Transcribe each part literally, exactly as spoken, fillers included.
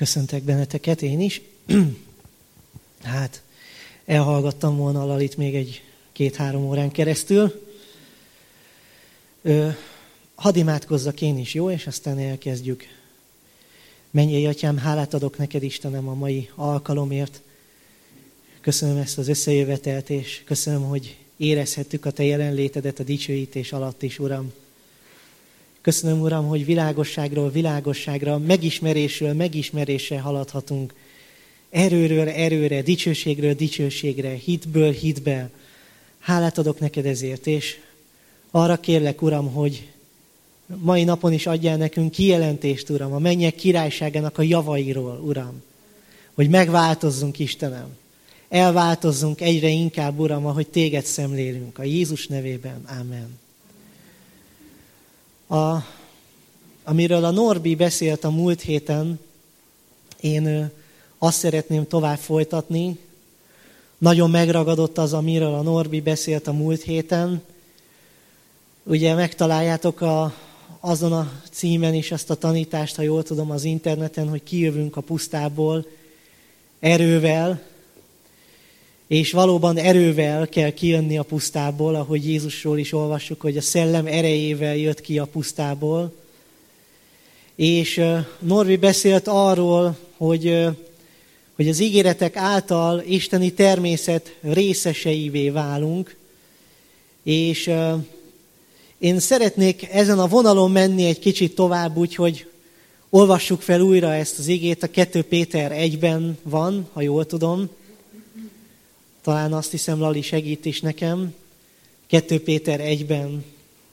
Köszöntök benneteket, én is. Hát, elhallgattam volna a Lalit még egy két-három órán keresztül. Ö, hadd imádkozzak én is, jó? És aztán elkezdjük. Mennyei Atyám, hálát adok neked, Istenem, a mai alkalomért. Köszönöm ezt az összejövetelt, és köszönöm, hogy érezhettük a te jelenlétedet a dicsőítés alatt is, Uram. Köszönöm, Uram, hogy világosságról világosságra, megismerésről megismerésre haladhatunk. Erőről erőre, dicsőségről dicsőségre, hitből hitbe. Hálát adok neked ezért, és arra kérlek, Uram, hogy mai napon is adjál nekünk kijelentést, Uram, a mennyek királyságának a javairól, Uram. Hogy megváltozzunk, Istenem. Elváltozzunk egyre inkább, Uram, ahogy téged szemlélünk. A Jézus nevében. Ámen. A, amiről a Norbi beszélt a múlt héten, én azt szeretném tovább folytatni. Nagyon megragadott az, amiről a Norbi beszélt a múlt héten. Ugye megtaláljátok a, azon a címen is azt a tanítást, ha jól tudom, az interneten, hogy kijövünk a pusztából erővel, és valóban erővel kell kijönni a pusztából, ahogy Jézusról is olvassuk, hogy a szellem erejével jött ki a pusztából. És Norvi beszélt arról, hogy, hogy az ígéretek által isteni természet részeseivé válunk. És én szeretnék ezen a vonalon menni egy kicsit tovább, úgyhogy olvassuk fel újra ezt az igét, a kettő Péter egyben van, ha jól tudom. Talán azt hiszem, Lali segít is nekem. kettő Péter egyben.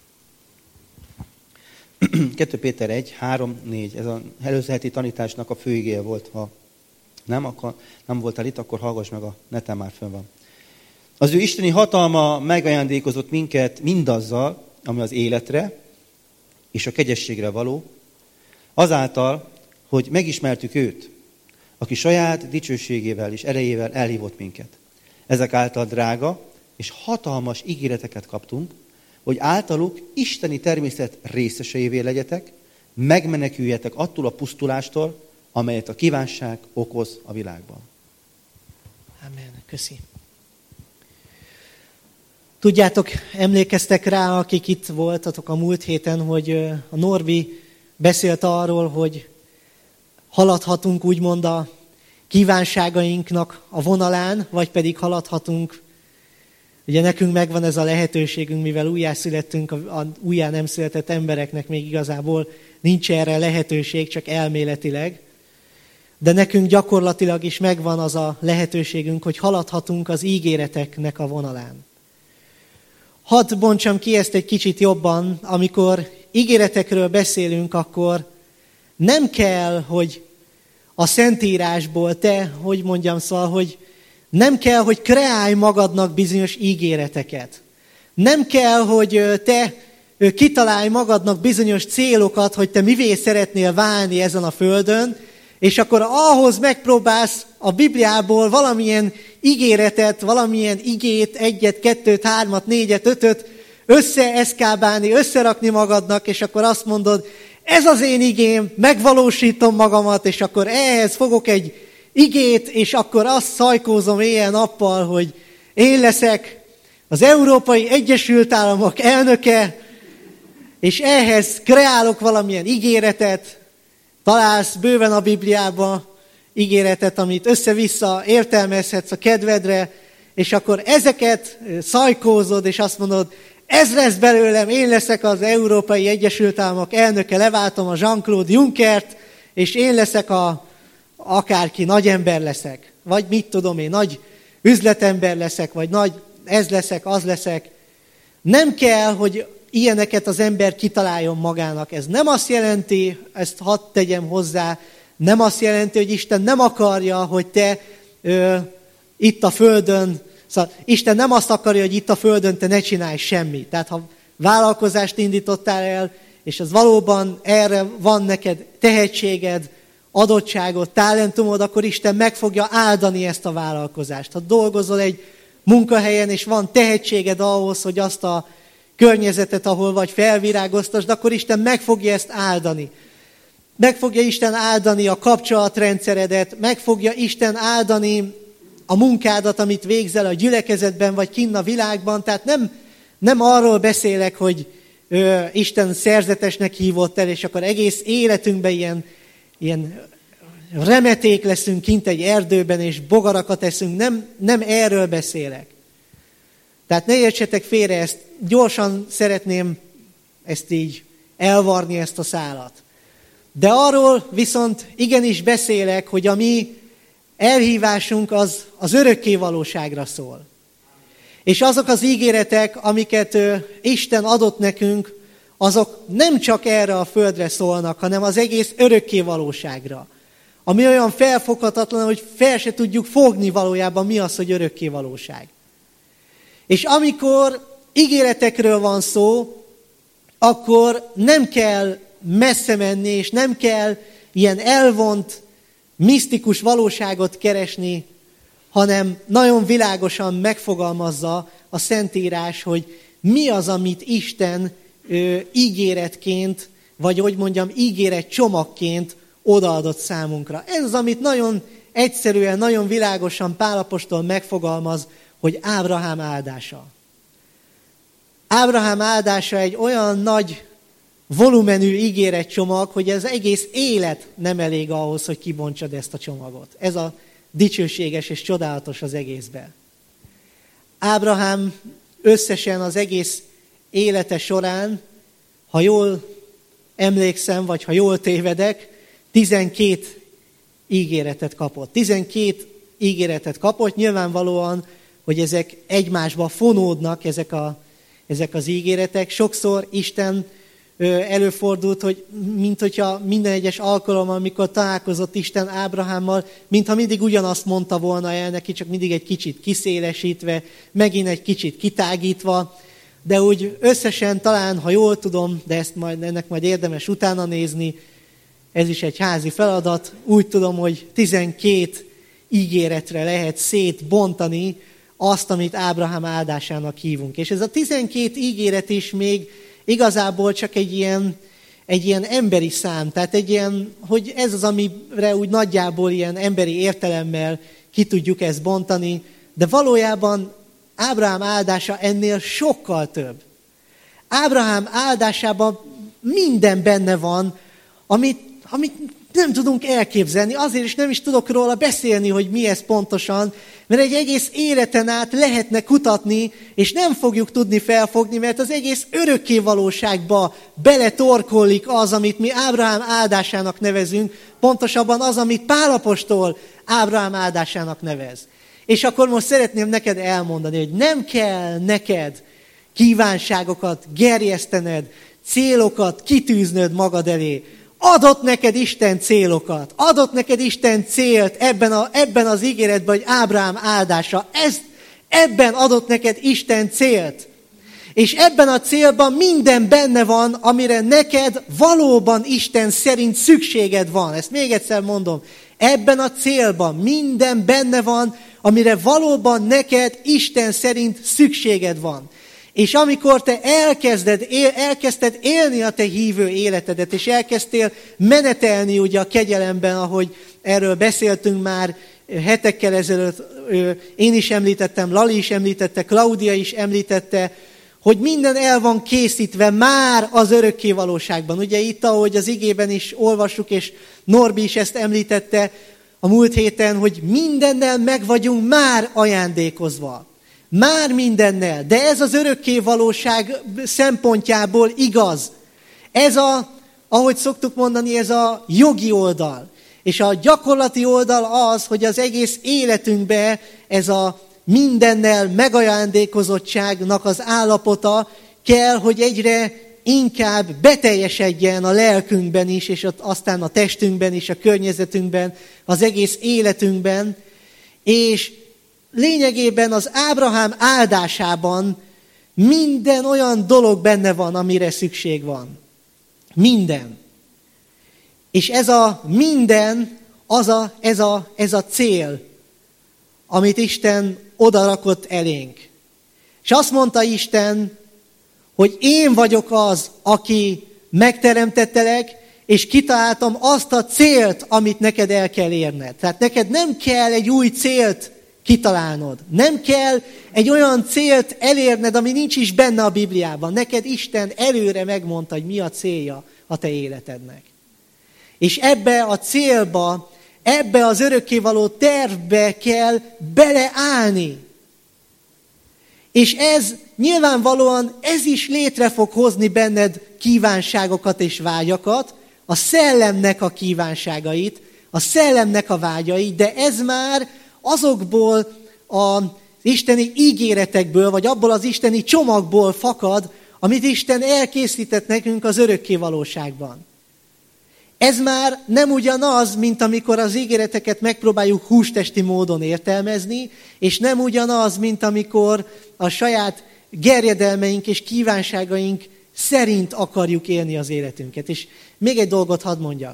kettő Péter egy, három, négy. Ez az előző heti tanításnak a főigéje volt. Ha nem, akkor nem voltál itt, akkor hallgass meg, a neten már fönn van. Az ő isteni hatalma megajándékozott minket mindazzal, ami az életre és a kegyességre való, azáltal, hogy megismertük őt, aki saját dicsőségével és erejével elhívott minket. Ezek által drága és hatalmas ígéreteket kaptunk, hogy általuk isteni természet részeseivé legyetek, megmeneküljetek attól a pusztulástól, amelyet a kívánság okoz a világban. Amen. Köszi. Tudjátok, emlékeztek rá, akik itt voltatok a múlt héten, hogy a Norbi beszélt arról, hogy haladhatunk úgymond a kívánságainknak a vonalán, vagy pedig haladhatunk. Ugye nekünk megvan ez a lehetőségünk, mivel újjászülettünk, a újjá nem született embereknek még igazából nincs erre lehetőség, csak elméletileg. De nekünk gyakorlatilag is megvan az a lehetőségünk, hogy haladhatunk az ígéreteknek a vonalán. Hadd bontsam ki ezt egy kicsit jobban, amikor ígéretekről beszélünk, akkor nem kell, hogy a Szentírásból te, hogy mondjam, szóval, hogy nem kell, hogy kreálj magadnak bizonyos ígéreteket. Nem kell, hogy te kitalálj magadnak bizonyos célokat, hogy te mivé szeretnél válni ezen a földön, és akkor ahhoz megpróbálsz a Bibliából valamilyen ígéretet, valamilyen igét, egyet, kettőt, hármat, négyet, ötöt összeeszkábálni, összerakni magadnak, és akkor azt mondod, ez az én igém, megvalósítom magamat, és akkor ehhez fogok egy igét, és akkor azt szajkózom éjjel-nappal, hogy én leszek az Európai Egyesült Államok elnöke, és ehhez kreálok valamilyen ígéretet, találsz bőven a Bibliában ígéretet, amit össze-vissza értelmezhetsz a kedvedre, és akkor ezeket szajkózod, és azt mondod, ez lesz belőlem, én leszek az Európai Egyesült Államok elnöke, leváltom a Jean-Claude Junckert, és én leszek a akárki, nagy ember leszek. Vagy mit tudom én, nagy üzletember leszek, vagy nagy ez leszek, az leszek. Nem kell, hogy ilyeneket az ember kitaláljon magának. Ez nem azt jelenti, ezt hadd tegyem hozzá, nem azt jelenti, hogy Isten nem akarja, hogy te ö, itt a földön, szóval Isten nem azt akarja, hogy itt a földön te ne csinálj semmit. Tehát ha vállalkozást indítottál el, és az valóban erre van neked tehetséged, adottságod, talentumod, akkor Isten meg fogja áldani ezt a vállalkozást. Ha dolgozol egy munkahelyen, és van tehetséged ahhoz, hogy azt a környezetet, ahol vagy felvirágoztasd, akkor Isten meg fogja ezt áldani. meg fogja Isten áldani a kapcsolatrendszeredet, meg fogja Isten áldani a munkádat, amit végzel a gyülekezetben, vagy kinn a világban. Tehát nem, nem arról beszélek, hogy ö, Isten szerzetesnek hívott el, és akkor egész életünkben ilyen, ilyen remeték leszünk kint egy erdőben, és bogarakat eszünk. Nem, nem erről beszélek. Tehát ne értsetek félre, ezt gyorsan szeretném ezt így elvarni, ezt a szálat. De arról viszont igenis beszélek, hogy a mi elhívásunk az, az örökké valóságra szól. És azok az ígéretek, amiket ö, Isten adott nekünk, azok nem csak erre a földre szólnak, hanem az egész örökké valóságra. Ami olyan felfoghatatlan, hogy fel se tudjuk fogni valójában, mi az, hogy örökké valóság. És amikor ígéretekről van szó, akkor nem kell messze menni, és nem kell ilyen elvont, misztikus valóságot keresni, hanem nagyon világosan megfogalmazza a Szentírás, hogy mi az, amit Isten ö, ígéretként, vagy hogy mondjam, ígéret csomagként odaadott számunkra. Ez az, amit nagyon egyszerűen, nagyon világosan Pál apostol megfogalmaz, hogy Ábrahám áldása. Ábrahám áldása egy olyan nagy volumenű ígéretcsomag, hogy ez egész élet nem elég ahhoz, hogy kibontsad ezt a csomagot. Ez a dicsőséges és csodálatos az egészben. Ábrahám összesen az egész élete során, ha jól emlékszem, vagy ha jól tévedek, tizenkét ígéretet kapott. tizenkét ígéretet kapott, nyilvánvalóan, hogy ezek egymásba fonódnak, ezek, a, ezek az ígéretek. Sokszor Isten előfordult, hogy mint hogyha minden egyes alkalommal, amikor találkozott Isten Ábrahámmal, mintha mindig ugyanazt mondta volna el neki, csak mindig egy kicsit kiszélesítve, megint egy kicsit kitágítva, de úgy összesen talán, ha jól tudom, de ezt majd, ennek majd érdemes utána nézni, ez is egy házi feladat, úgy tudom, hogy tizenkét ígéretre lehet szétbontani azt, amit Ábrahám áldásának hívunk. És ez a tizenkét ígéret is még igazából csak egy ilyen, egy ilyen emberi szám, tehát egy ilyen, hogy ez az, amire úgy nagyjából ilyen emberi értelemmel ki tudjuk ezt bontani, de valójában Ábrahám áldása ennél sokkal több. Ábrahám áldásában minden benne van, amit, amit nem tudunk elképzelni, azért is nem is tudok róla beszélni, hogy mi ez pontosan, mert egy egész életen át lehetne kutatni, és nem fogjuk tudni felfogni, mert az egész örökké valóságba beletorkollik az, amit mi Ábrahám áldásának nevezünk, pontosabban az, amit Pál apostol Ábrahám áldásának nevez. És akkor most szeretném neked elmondani, hogy nem kell neked kívánságokat gerjesztened, célokat kitűznöd magad elé. Adott neked Isten célokat, adott neked Isten célt ebben, a, ebben az ígéretben, hogy Ábrahám áldása. Ezt, ebben adott neked Isten célt. És ebben a célban minden benne van, amire neked valóban Isten szerint szükséged van. Ezt még egyszer mondom. Ebben a célban minden benne van, amire valóban neked Isten szerint szükséged van. És amikor te elkezded, él, elkezdted élni a te hívő életedet, és elkezdtél menetelni ugye a kegyelemben, ahogy erről beszéltünk már hetekkel ezelőtt, én is említettem, Lali is említette, Klaudia is említette, hogy minden el van készítve már az örökké valóságban. Ugye itt, ahogy az igében is olvassuk, és Norbi is ezt említette a múlt héten, hogy mindennel meg vagyunk már ajándékozva. Már mindennel, de ez az örökké valóság szempontjából igaz. Ez a, ahogy szoktuk mondani, ez a jogi oldal. És a gyakorlati oldal az, hogy az egész életünkbe ez a mindennel megajándékozottságnak az állapota kell, hogy egyre inkább beteljesedjen a lelkünkben is, és aztán a testünkben is, a környezetünkben, az egész életünkben, és lényegében az Ábrahám áldásában minden olyan dolog benne van, amire szükség van. Minden. És ez a minden, az a, ez, a, ez a cél, amit Isten odarakott elénk. És azt mondta Isten, hogy én vagyok az, aki megteremtettelek, és kitaláltam azt a célt, amit neked el kell érned. Tehát neked nem kell egy új célt kitalálnod. Nem kell egy olyan célt elérned, ami nincs is benne a Bibliában. Neked Isten előre megmondta, hogy mi a célja a te életednek. És ebbe a célba, ebbe az örökkévaló tervbe kell beleállni. És ez nyilvánvalóan, ez is létre fog hozni benned kívánságokat és vágyakat, a szellemnek a kívánságait, a szellemnek a vágyait, de ez már azokból az isteni ígéretekből, vagy abból az isteni csomagból fakad, amit Isten elkészített nekünk az örökkévalóságban. Ez már nem ugyanaz, mint amikor az ígéreteket megpróbáljuk hústesti módon értelmezni, és nem ugyanaz, mint amikor a saját gerjedelmeink és kívánságaink szerint akarjuk élni az életünket. És még egy dolgot hadd mondjak.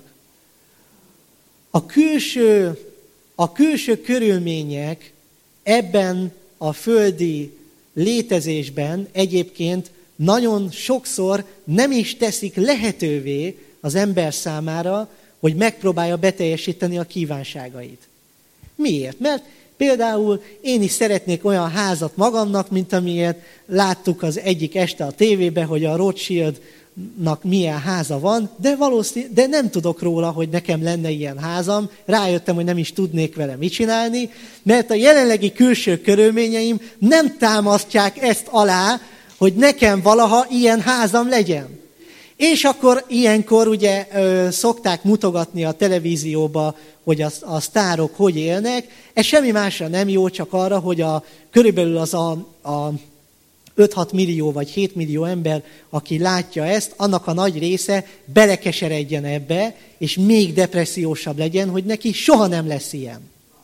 A külső, a külső körülmények ebben a földi létezésben egyébként nagyon sokszor nem is teszik lehetővé az ember számára, hogy megpróbálja beteljesíteni a kívánságait. Miért? Mert például én is szeretnék olyan házat magamnak, mint amilyet láttuk az egyik este a tévében, hogy a Rothschildnak milyen háza van, de valószínű, de nem tudok róla, hogy nekem lenne ilyen házam. Rájöttem, hogy nem is tudnék vele mit csinálni, mert a jelenlegi külső körülményeim nem támasztják ezt alá, hogy nekem valaha ilyen házam legyen. És akkor ilyenkor ugye ö, szokták mutogatni a televízióba, hogy a, a sztárok hogy élnek. Ez semmi másra nem jó, csak arra, hogy a, körülbelül az a, a öt-hat millió vagy hét millió ember, aki látja ezt, annak a nagy része belekeseredjen ebbe, és még depressziósabb legyen, hogy neki soha nem lesz ilyen.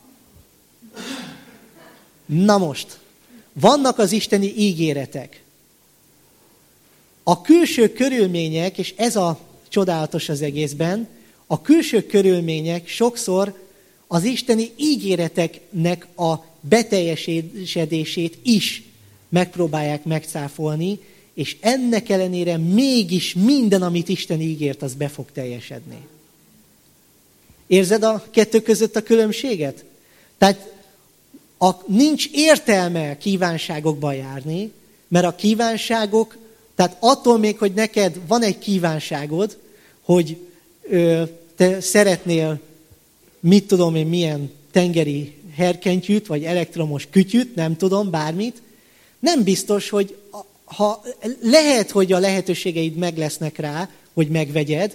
Na most, vannak az isteni ígéretek. A külső körülmények, és ez a csodálatos az egészben, a külső körülmények sokszor az isteni ígéreteknek a beteljesedését is megpróbálják megcáfolni, és ennek ellenére mégis minden, amit Isten ígért, az be fog teljesedni. Érzed a kettő között a különbséget? Tehát a, nincs értelme kívánságokba járni, mert a kívánságok, tehát attól még, hogy neked van egy kívánságod, hogy ö, te szeretnél, mit tudom én, milyen tengeri herkentyűt, vagy elektromos kütyüt, nem tudom, bármit, nem biztos, hogy ha, lehet, hogy a lehetőségeid meg lesznek rá, hogy megvegyed,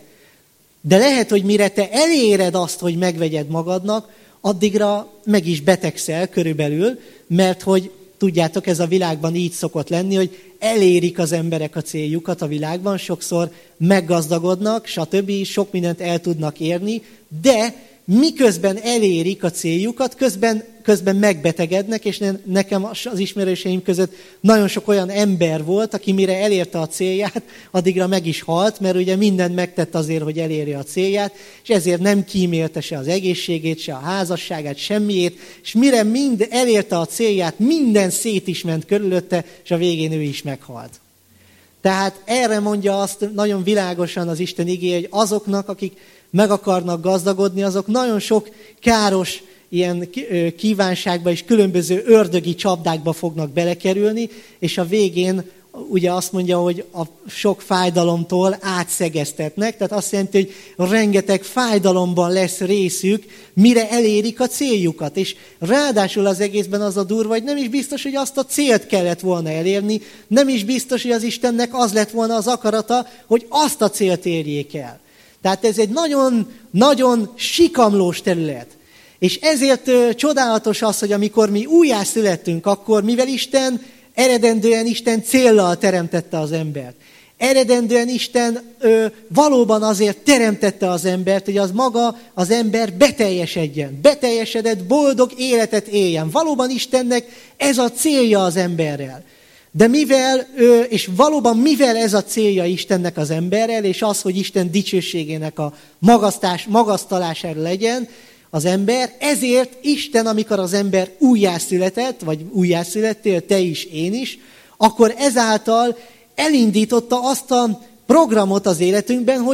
de lehet, hogy mire te eléred azt, hogy megvegyed magadnak, addigra meg is betegszel körülbelül, mert hogy tudjátok, ez a világban így szokott lenni, hogy elérik az emberek a céljukat a világban, sokszor meggazdagodnak, stb. Sok mindent el tudnak érni, de miközben elérik a céljukat, közben, közben megbetegednek, és nekem az ismerőseim között nagyon sok olyan ember volt, aki mire elérte a célját, addigra meg is halt, mert ugye mindent megtett azért, hogy elérje a célját, és ezért nem kímélte se az egészségét, se a házasságát, semmiét, és mire mind elérte a célját, minden szét is ment körülötte, és a végén ő is meghalt. Tehát erre mondja azt nagyon világosan az Isten igéje, hogy azoknak, akik meg akarnak gazdagodni, azok nagyon sok káros ilyen kívánságba és különböző ördögi csapdákba fognak belekerülni, és a végén ugye azt mondja, hogy a sok fájdalomtól átszegeztetnek, tehát azt jelenti, hogy rengeteg fájdalomban lesz részük, mire elérik a céljukat. És ráadásul az egészben az a durva, hogy nem is biztos, hogy azt a célt kellett volna elérni, nem is biztos, hogy az Istennek az lett volna az akarata, hogy azt a célt érjék el. Tehát ez egy nagyon-nagyon sikamlós terület. És ezért ö, csodálatos az, hogy amikor mi újjászülettünk, akkor mivel Isten eredendően Isten céllal teremtette az embert. Eredendően Isten ö, valóban azért teremtette az embert, hogy az maga az ember beteljesedjen. Beteljesedett, boldog életet éljen. Valóban Istennek ez a célja az emberrel. De mivel, és valóban mivel ez a célja Istennek az emberrel, és az, hogy Isten dicsőségének a magasztás, magasztalására legyen az ember, ezért Isten, amikor az ember újjászületett, vagy újjászülettél, te is, én is, akkor ezáltal elindította azt a programot az életünkben, hogy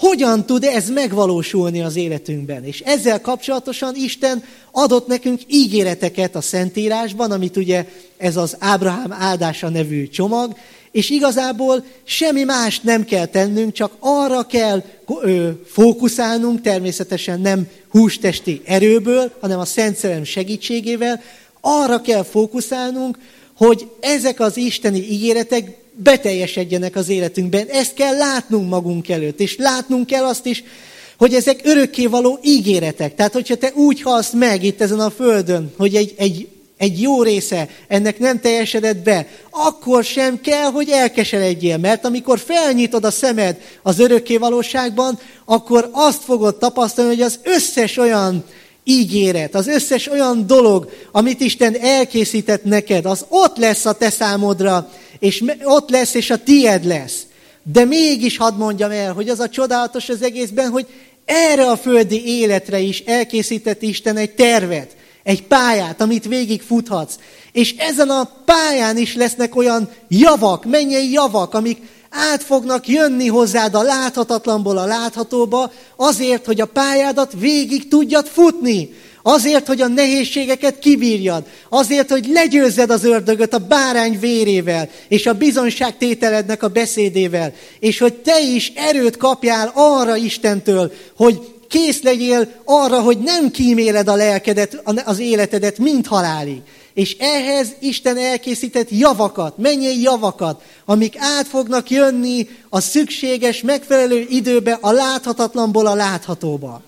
hogyan tud ez megvalósulni az életünkben. És ezzel kapcsolatosan Isten adott nekünk ígéreteket a Szentírásban, amit ugye ez az Ábrahám áldása nevű csomag, és igazából semmi mást nem kell tennünk, csak arra kell ö, fókuszálnunk, természetesen nem hústesti erőből, hanem a Szent Szellem segítségével, arra kell fókuszálnunk, hogy ezek az isteni ígéretek beteljesedjenek az életünkben. Ezt kell látnunk magunk előtt, és látnunk kell azt is, hogy ezek örökkévaló ígéretek. Tehát, hogyha te úgy halsz meg itt ezen a földön, hogy egy, egy, egy jó része ennek nem teljesedett be, akkor sem kell, hogy elkeseredjél, mert amikor felnyitod a szemed az örökkévalóságban, akkor azt fogod tapasztalni, hogy az összes olyan ígéret, az összes olyan dolog, amit Isten elkészített neked, az ott lesz a te számodra, és ott lesz, és a tied lesz. De mégis hadd mondjam el, hogy az a csodálatos az egészben, hogy erre a földi életre is elkészített Isten egy tervet, egy pályát, amit végigfuthatsz. És ezen a pályán is lesznek olyan javak, mennyei javak, amik át fognak jönni hozzád a láthatatlanból a láthatóba, azért, hogy a pályádat végig tudjad futni. Azért, hogy a nehézségeket kibírjad. Azért, hogy legyőzzed az ördögöt a bárány vérével, és a bizonyságtételednek a beszédével. És hogy te is erőt kapjál arra Istentől, hogy kész legyél arra, hogy nem kíméled a lelkedet, az életedet, mint halálig. És ehhez Isten elkészített javakat, mennyei javakat, amik át fognak jönni a szükséges, megfelelő időbe a láthatatlanból a láthatóba.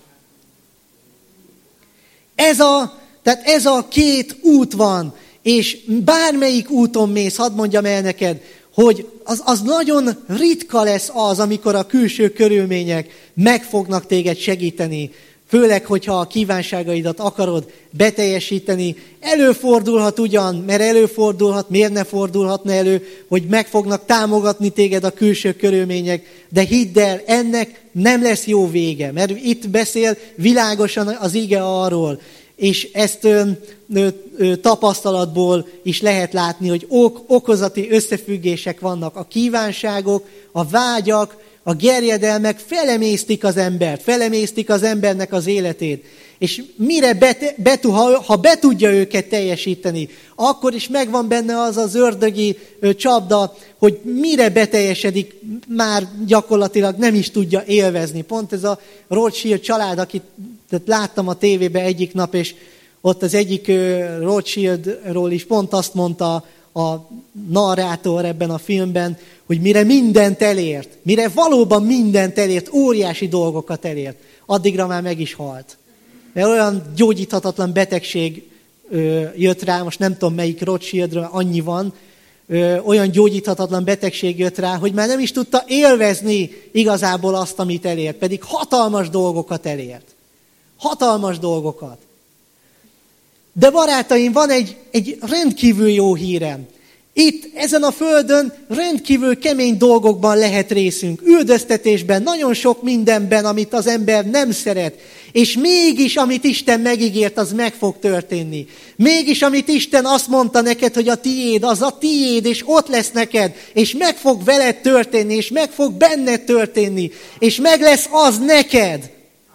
Ez a, tehát ez a két út van, és bármelyik úton mész, hadd mondjam el neked, hogy az, az nagyon ritka lesz az, amikor a külső körülmények meg fognak téged segíteni, főleg, hogyha a kívánságaidat akarod beteljesíteni. Előfordulhat ugyan, mert előfordulhat, miért ne fordulhatna elő, hogy meg fognak támogatni téged a külső körülmények, de hidd el, ennek nem lesz jó vége, mert itt beszél világosan az ige arról, és ezt ö, ö, ö, tapasztalatból is lehet látni, hogy ok, okozati összefüggések vannak. A kívánságok, a vágyak, a gerjedelmek felemésztik az embert, felemésztik az embernek az életét. És mire bet, betu, ha, ha be tudja őket teljesíteni, akkor is megvan benne az az ördögi ö, csapda, hogy mire beteljesedik, már gyakorlatilag nem is tudja élvezni. Pont ez a Rothschild család, akit tehát láttam a tévében egyik nap, és ott az egyik ö, Rothschildról is pont azt mondta a narrátor ebben a filmben, hogy mire mindent elért, mire valóban mindent elért, óriási dolgokat elért, addigra már meg is halt. Mert olyan gyógyíthatatlan betegség ö, jött rá, most nem tudom melyik Rothschildről, annyi van, ö, olyan gyógyíthatatlan betegség jött rá, hogy már nem is tudta élvezni igazából azt, amit elért, pedig hatalmas dolgokat elért. Hatalmas dolgokat. De barátaim, van egy, egy rendkívül jó hírem. Itt, ezen a földön rendkívül kemény dolgokban lehet részünk. Üldöztetésben, nagyon sok mindenben, amit az ember nem szeret. És mégis, amit Isten megígért, az meg fog történni. Mégis, amit Isten azt mondta neked, hogy a tiéd, az a tiéd, és ott lesz neked. És meg fog veled történni, és meg fog benned történni. És meg lesz az neked.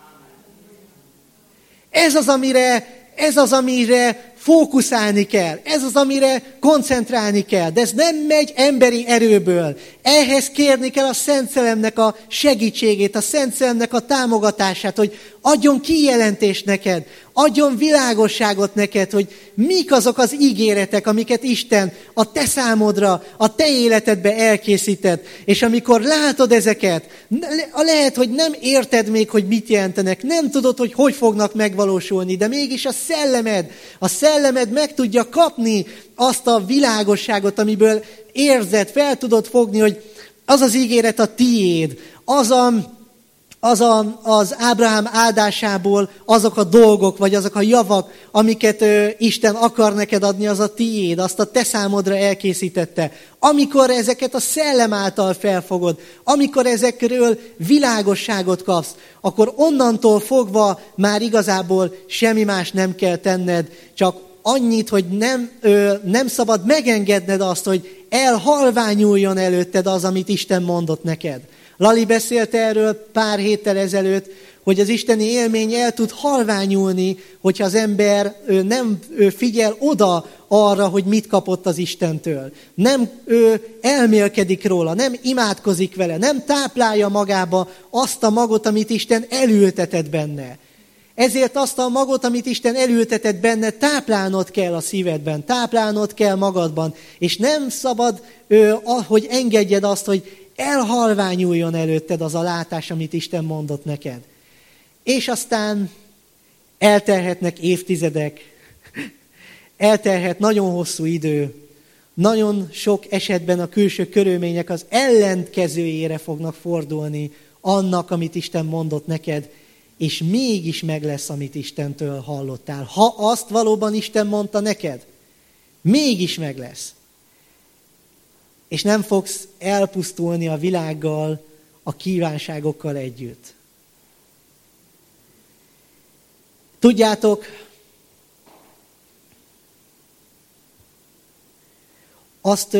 Ez az, amire... Ez az, amire fókuszálni kell, ez az, amire koncentrálni kell, de ez nem megy emberi erőből. Ehhez kérni kell a Szent Szellemnek a segítségét, a Szent Szellemnek a támogatását, hogy adjon kijelentést neked, adjon világosságot neked, hogy mik azok az ígéretek, amiket Isten a te számodra, a te életedbe elkészített. És amikor látod ezeket, lehet, hogy nem érted még, hogy mit jelentenek, nem tudod, hogy hogy fognak megvalósulni, de mégis a szellemed, a szellemed meg tudja kapni azt a világosságot, amiből érzed, fel tudod fogni, hogy az az ígéret a tiéd, az a... Az a, az Ábrahám áldásából azok a dolgok, vagy azok a javak, amiket ö, Isten akar neked adni, az a tiéd, azt a te számodra elkészítette. Amikor ezeket a szellem által felfogod, amikor ezekről világosságot kapsz, akkor onnantól fogva már igazából semmi más nem kell tenned, csak annyit, hogy nem, ö, nem szabad megengedned azt, hogy elhalványuljon előtted az, amit Isten mondott neked. Lali beszélt erről pár héttel ezelőtt, hogy az isteni élmény el tud halványulni, hogyha az ember ő nem ő figyel oda arra, hogy mit kapott az Istentől. Nem ő elmélkedik róla, nem imádkozik vele, nem táplálja magába azt a magot, amit Isten elültetett benne. Ezért azt a magot, amit Isten elültetett benne, táplálnod kell a szívedben, táplálnod kell magadban, és nem szabad, hogy engedjed azt, hogy elhalványuljon előtted az a látás, amit Isten mondott neked. És aztán eltelhetnek évtizedek, eltelhet nagyon hosszú idő, nagyon sok esetben a külső körülmények az ellenkezőjére fognak fordulni annak, amit Isten mondott neked, és mégis meg lesz, amit Istentől hallottál. Ha azt valóban Isten mondta neked, mégis meg lesz. És nem fogsz elpusztulni a világgal, a kívánságokkal együtt. Tudjátok, azt,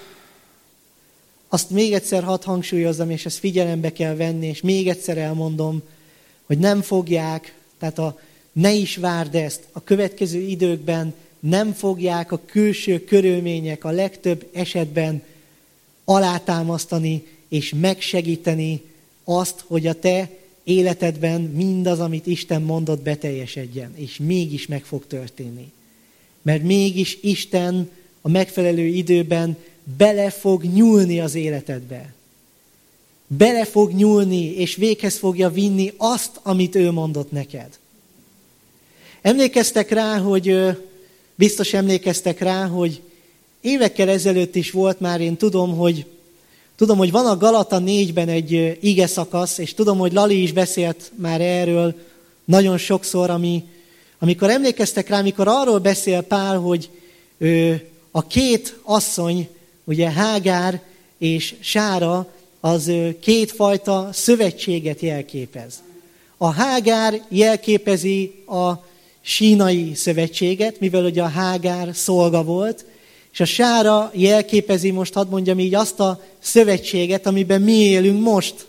azt még egyszer hadd hangsúlyozzam, és ezt figyelembe kell venni, és még egyszer elmondom, hogy nem fogják, tehát a, ne is várd ezt, a következő időkben nem fogják a külső körülmények a legtöbb esetben alátámasztani és megsegíteni azt, hogy a te életedben mindaz, amit Isten mondott, beteljesedjen, és mégis meg fog történni. Mert mégis Isten a megfelelő időben bele fog nyúlni az életedbe. Bele fog nyúlni, és véghez fogja vinni azt, amit ő mondott neked. Emlékeztek rá, hogy, biztos emlékeztek rá, hogy évekkel ezelőtt is volt már, én tudom, hogy Tudom, hogy van a Galata négyben egy ige szakasz, és tudom, hogy Lali is beszélt már erről nagyon sokszor, ami, amikor emlékeztek rá, amikor arról beszél Pál, hogy ő, a két asszony, ugye Hágár és Sára, az kétfajta szövetséget jelképez. A Hágár jelképezi a sínai szövetséget, mivel ugye a Hágár szolga volt, és a Sára jelképezi, most hadd mondjam így, azt a szövetséget, amiben mi élünk most.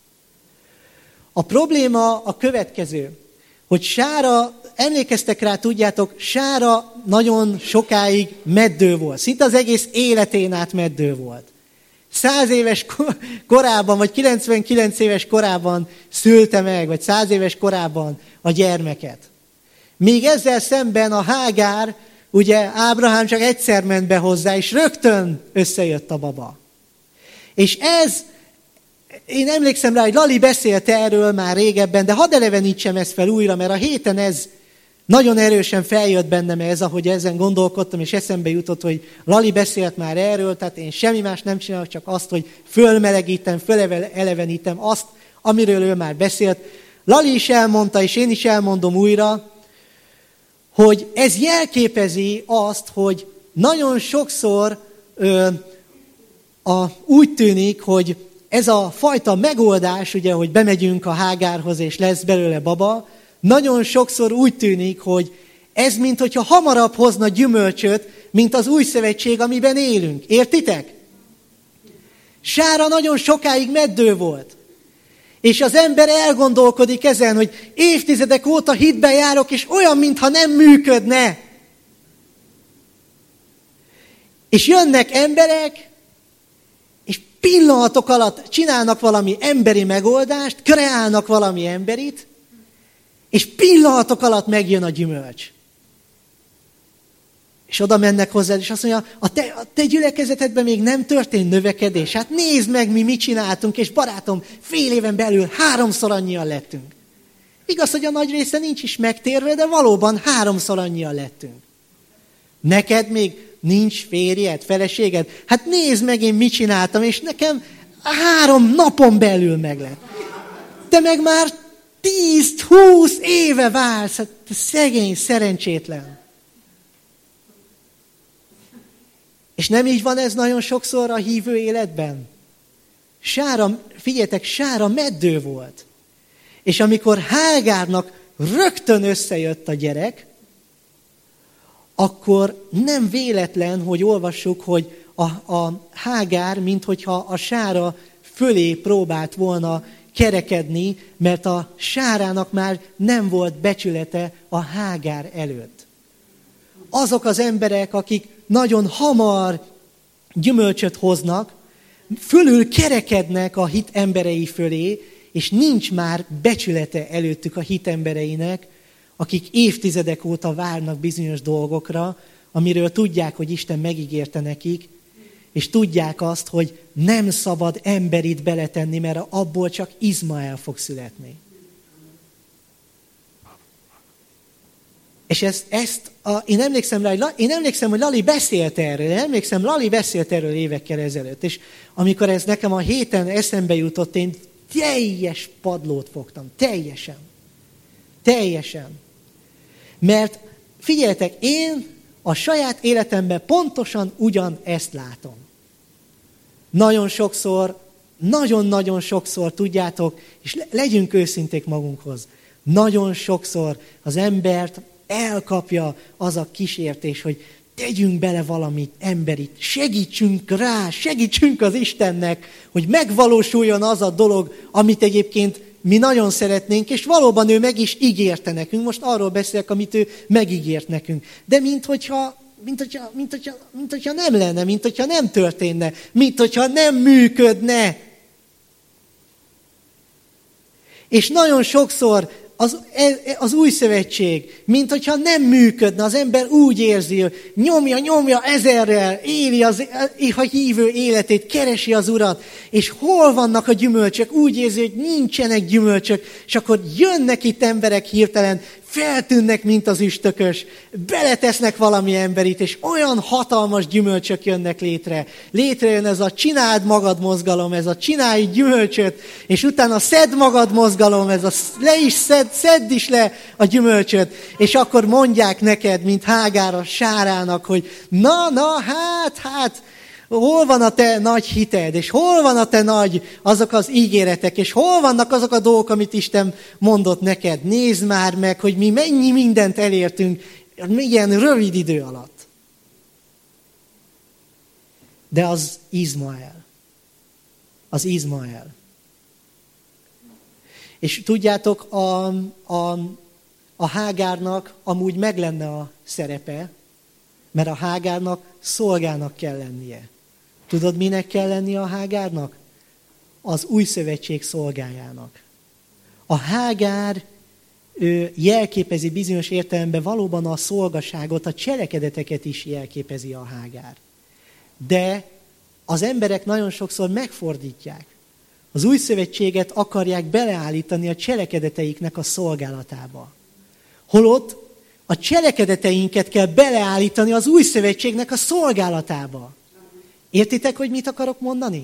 A probléma a következő, hogy Sára, emlékeztek rá, tudjátok, Sára nagyon sokáig meddő volt. Szinte az egész életén át meddő volt. Száz éves korában, vagy kilencvenkilenc éves korában szülte meg, vagy száz éves korában a gyermeket. Míg ezzel szemben a Hágár, ugye Ábrahám csak egyszer ment be hozzá, és rögtön összejött a baba. És ez, én emlékszem rá, hogy Lali beszélt erről már régebben, de hadd elevenítsem ezt fel újra, mert a héten ez nagyon erősen feljött bennem ez, ahogy ezen gondolkodtam, és eszembe jutott, hogy Lali beszélt már erről, tehát én semmi más nem csinálok, csak azt, hogy fölmelegítem, fölelevenítem azt, amiről ő már beszélt. Lali is elmondta, és én is elmondom újra, hogy ez jelképezi azt, hogy nagyon sokszor ö, a, úgy tűnik, hogy ez a fajta megoldás, ugye, hogy bemegyünk a Hágárhoz, és lesz belőle baba, nagyon sokszor úgy tűnik, hogy ez, minthogyha hamarabb hozna gyümölcsöt, mint az új szövetség, amiben élünk. Értitek? Sára nagyon sokáig meddő volt. És az ember elgondolkodik ezen, hogy évtizedek óta hitben járok, és olyan, mintha nem működne. És jönnek emberek, és pillanatok alatt csinálnak valami emberi megoldást, kreálnak valami emberit, és pillanatok alatt megjön a gyümölcs. És oda mennek hozzá, és azt mondja, a te, a te gyülekezetedben még nem történt növekedés. Hát nézd meg, mi mit csináltunk, és barátom, fél éven belül háromszor annyian lettünk. Igaz, hogy a nagy része nincs is megtérve, de valóban háromszor annyian lettünk. Neked még nincs férjed, feleséged? Hát nézd meg, én mit csináltam, és nekem három napon belül meg lett. Te meg már tíz-húsz éve vársz, hát szegény, szerencsétlen. És nem így van ez nagyon sokszor a hívő életben? Sára, figyeljetek, Sára meddő volt. És amikor Hágárnak rögtön összejött a gyerek, akkor nem véletlen, hogy olvassuk, hogy a, a Hágár, minthogyha a Sára fölé próbált volna kerekedni, mert a Sárának már nem volt becsülete a Hágár előtt. Azok az emberek, akik nagyon hamar gyümölcsöt hoznak, fölül kerekednek a hit emberei fölé, és nincs már becsülete előttük a hit embereinek, akik évtizedek óta várnak bizonyos dolgokra, amiről tudják, hogy Isten megígérte nekik, és tudják azt, hogy nem szabad emberit beletenni, mert abból csak Izmael fog születni. És ezt, ezt a, én, emlékszem rá, én emlékszem, hogy Lali beszélt erről, én emlékszem, Lali beszélt erről évekkel ezelőtt, és amikor ez nekem a héten eszembe jutott, én teljes padlót fogtam, teljesen. Teljesen. Mert figyeljetek, én a saját életemben pontosan ugyan ezt látom. Nagyon sokszor, nagyon-nagyon sokszor, tudjátok, és legyünk őszinték magunkhoz, nagyon sokszor az embert elkapja az a kísértés, hogy tegyünk bele valamit emberit, segítsünk rá, segítsünk az Istennek, hogy megvalósuljon az a dolog, amit egyébként mi nagyon szeretnénk, és valóban ő meg is ígérte nekünk. Most arról beszélek, amit ő megígért nekünk. De minthogyha, minthogyha, minthogyha, minthogyha nem lenne, minthogyha nem történne, minthogyha nem működne. És nagyon sokszor az, az új szövetség, mint hogyha nem működne, az ember úgy érzi, hogy nyomja, nyomja ezerrel, éli az a hívő életét, keresi az Urat, és hol vannak a gyümölcsök, úgy érzi, hogy nincsenek gyümölcsök, és akkor jönnek itt emberek hirtelen, feltűnnek, mint az üstökös, beletesznek valami emberit, és olyan hatalmas gyümölcsök jönnek létre. Létrejön ez a csináld magad mozgalom, ez a csinálj gyümölcsöt, és utána szedd magad mozgalom, ez a le is szedd, szedd is le a gyümölcsöt, és akkor mondják neked, mint Hágár a Sárának, hogy na, na, hát, hát, hol van a te nagy hited, és hol van a te nagy azok az ígéretek, és hol vannak azok a dolgok, amit Isten mondott neked. Nézd már meg, hogy mi mennyi mindent elértünk milyen rövid idő alatt. De az Izmael. Az Izmael. És tudjátok, a, a, a Hágárnak amúgy meg lenne a szerepe, mert a Hágárnak szolgának kell lennie. Tudod, minek kell lennie a Hágárnak? Az új szövetség szolgájának. A Hágár ő jelképezi bizonyos értelemben valóban a szolgaságot, a cselekedeteket is jelképezi a Hágár. De az emberek nagyon sokszor megfordítják. Az új szövetséget akarják beleállítani a cselekedeteiknek a szolgálatába. Holott a cselekedeteinket kell beleállítani az új szövetségnek a szolgálatába. Értitek, hogy mit akarok mondani?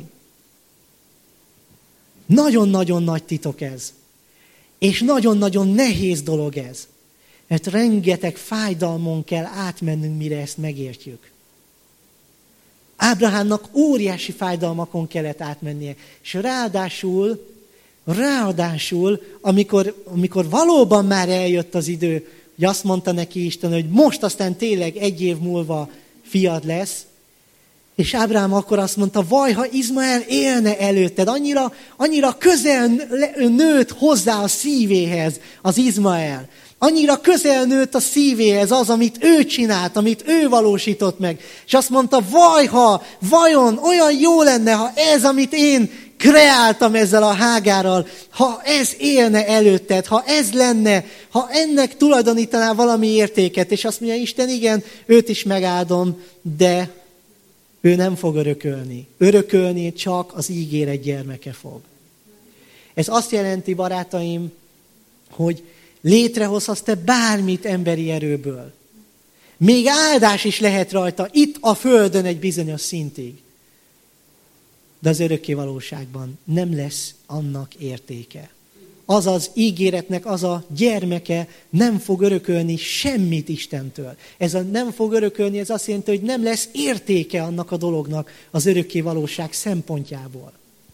Nagyon-nagyon nagy titok ez. És nagyon-nagyon nehéz dolog ez. Mert rengeteg fájdalmon kell átmennünk, mire ezt megértjük. Ábrahámnak óriási fájdalmakon kellett átmennie. És ráadásul, ráadásul, amikor, amikor valóban már eljött az idő, hogy azt mondta neki Isten, hogy most aztán tényleg egy év múlva fiad lesz, és Ábrahám akkor azt mondta, vaj, ha Izmael élne előtted, annyira, annyira közel nőtt hozzá a szívéhez az Izmael. Annyira közel nőtt a szívéhez az, amit ő csinált, amit ő valósított meg. És azt mondta, vaj, ha, vajon olyan jó lenne, ha ez, amit én kreáltam ezzel a Hágárral, ha ez élne előtted, ha ez lenne, ha ennek tulajdonítanál valami értéket. És azt mondja Isten, igen, őt is megáldom, de ő nem fog örökölni. Örökölni csak az ígéret gyermeke fog. Ez azt jelenti, barátaim, hogy létrehozhatsz te bármit emberi erőből. Még áldás is lehet rajta, itt a földön egy bizonyos szintig. De az örökké valóságban nem lesz annak értéke. Az az ígéretnek, az a gyermeke nem fog örökölni semmit Istentől. Ez a nem fog örökölni, ez azt jelenti, hogy nem lesz értéke annak a dolognak az örökké valóság szempontjából.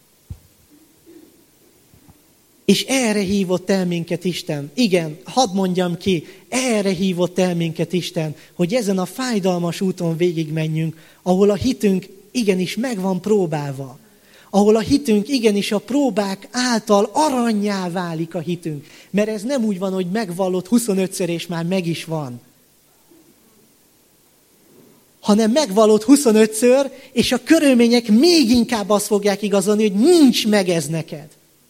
És erre hívott el minket Isten. Igen, hadd mondjam ki, erre hívott el minket Isten, hogy ezen a fájdalmas úton végigmenjünk, ahol a hitünk igenis meg van próbálva. ahol a hitünk igenis a próbák által arannyá válik a hitünk. Mert ez nem úgy van, hogy megvallott huszonötször és már meg is van. Hanem megvallott huszonötször, és a körülmények még inkább azt fogják igazolni, hogy nincs meg ez neked.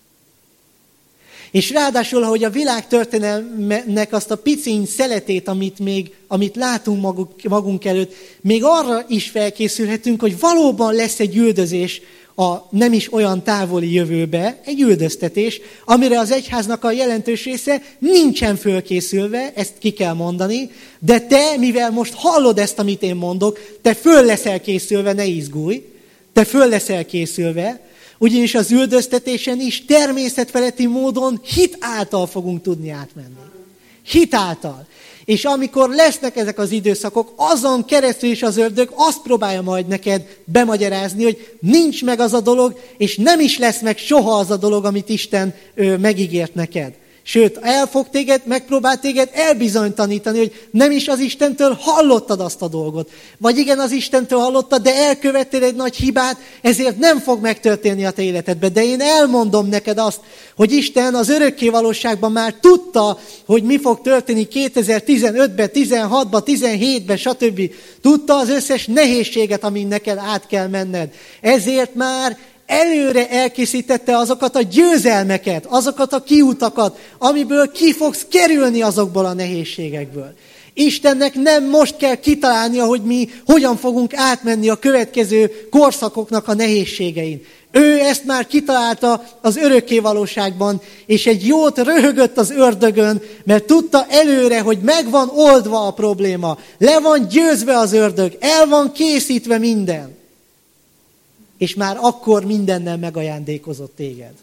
És ráadásul, ahogy a világtörténelmnek azt a piciny szeletét, amit még amit látunk maguk, magunk előtt, még arra is felkészülhetünk, hogy valóban lesz egy üldözés a nem is olyan távoli jövőbe, egy üldöztetés, amire az egyháznak a jelentős része nincsen fölkészülve, ezt ki kell mondani, de te, mivel most hallod ezt, amit én mondok, te föl leszel készülve, ne izgulj, te föl leszel készülve, ugyanis az üldöztetésen is természetfeletti módon hit által fogunk tudni átmenni. Hit által. És amikor lesznek ezek az időszakok, azon keresztül is az ördög azt próbálja majd neked bemagyarázni, hogy nincs meg az a dolog, és nem is lesz meg soha az a dolog, amit Isten ő, megígért neked. Sőt, el fog téged, megpróbál téged elbizonytalanítani, hogy nem is az Istentől hallottad azt a dolgot. Vagy igen, az Istentől hallottad, de elkövettél egy nagy hibát, ezért nem fog megtörténni a te életedben. De én elmondom neked azt, hogy Isten az örökké valóságban már tudta, hogy mi fog történni kétezer-tizenötben, tizenhatban, tizenhétben, stb. Tudta az összes nehézséget, amin neked át kell menned. Ezért már előre elkészítette azokat a győzelmeket, azokat a kiutakat, amiből ki fogsz kerülni azokból a nehézségekből. Istennek nem most kell kitalálnia, hogy mi hogyan fogunk átmenni a következő korszakoknak a nehézségein. Ő ezt már kitalálta az örökké valóságban, és egy jót röhögött az ördögön, mert tudta előre, hogy meg van oldva a probléma, le van győzve az ördög, el van készítve minden. És már akkor mindennel megajándékozott téged.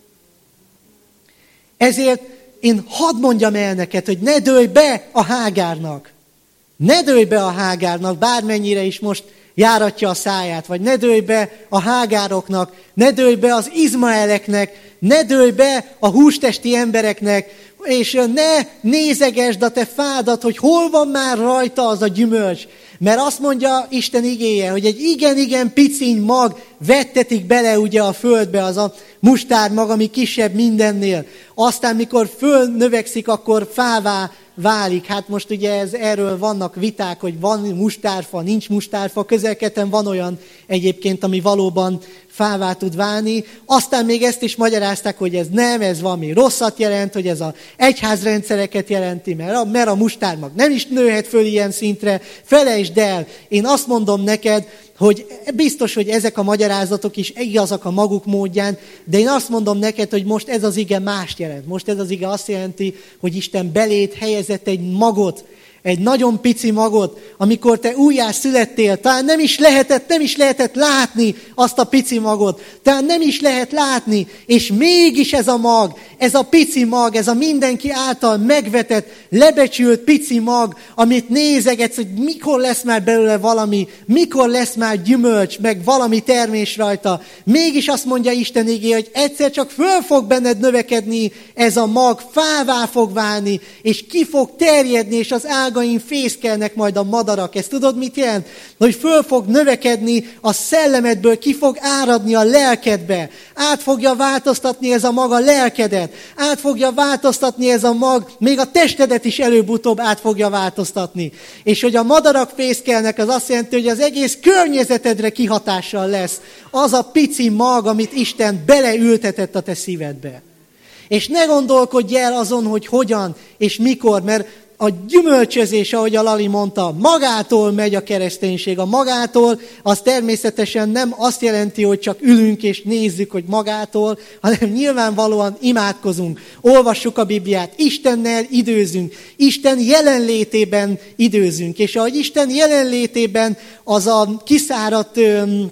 Ezért én hadd mondjam el neked, hogy ne dőlj be a Hágárnak. Ne dőlj be a Hágárnak, bármennyire is most járatja a száját, vagy ne dőlj be a Hágároknak, ne dőlj be az Izmaeleknek, ne dőlj be a hústesti embereknek, és ne nézegesd a te fádat, hogy hol van már rajta az a gyümölcs. Mert azt mondja Isten igéje, hogy egy igen-igen piciny mag vettetik bele ugye a földbe, az a mustármag, ami kisebb mindennél. Aztán, mikor fölnövekszik, akkor fává válik. Hát most ugye ez, erről vannak viták, hogy van mustárfa, nincs mustárfa. Közel-keleten van olyan egyébként, ami valóban fává tud válni. Aztán még ezt is magyarázták, hogy ez nem, ez valami rosszat jelent, hogy ez az egyházrendszereket jelenti, mert a, mert a mustármag nem is nőhet föl ilyen szintre. Felejtsd el, én azt mondom neked, hogy biztos, hogy ezek a magyarázatok is igazak a maguk módján, de én azt mondom neked, hogy most ez az ige mást jelent. Most ez az ige azt jelenti, hogy Isten beléd helyezett egy magot, egy nagyon pici magot, amikor te újjá születtél, talán nem is lehetett, nem is lehetett látni azt a pici magot, talán nem is lehet látni, és mégis ez a mag, ez a pici mag, ez a mindenki által megvetett, lebecsült pici mag, amit nézegetsz, hogy mikor lesz már belőle valami, mikor lesz már gyümölcs, meg valami termés rajta. Mégis azt mondja Isten igéje, hogy egyszer csak föl fog benned növekedni ez a mag, fává fog válni, és ki fog terjedni, és az ágain fészkelnek majd a madarak. Ezt tudod, mit jelent? Hogy föl fog növekedni a szellemedből, ki fog áradni a lelkedbe. Át fogja változtatni ez a mag a lelkedet. Át fogja változtatni ez a mag, még a testedet is előbb-utóbb át fogja változtatni. És hogy a madarak fészkelnek, az azt jelenti, hogy az egész környezetedre kihatással lesz. Az a pici mag, amit Isten beleültetett a te szívedbe. És ne gondolkodj el azon, hogy hogyan és mikor, mert a gyümölcsözés, ahogy a Lali mondta, magától megy a kereszténység. A magától az természetesen nem azt jelenti, hogy csak ülünk és nézzük, hogy magától, hanem nyilvánvalóan imádkozunk, olvassuk a Bibliát, Istennel időzünk, Isten jelenlétében időzünk. És ahogy Isten jelenlétében az a kiszáradt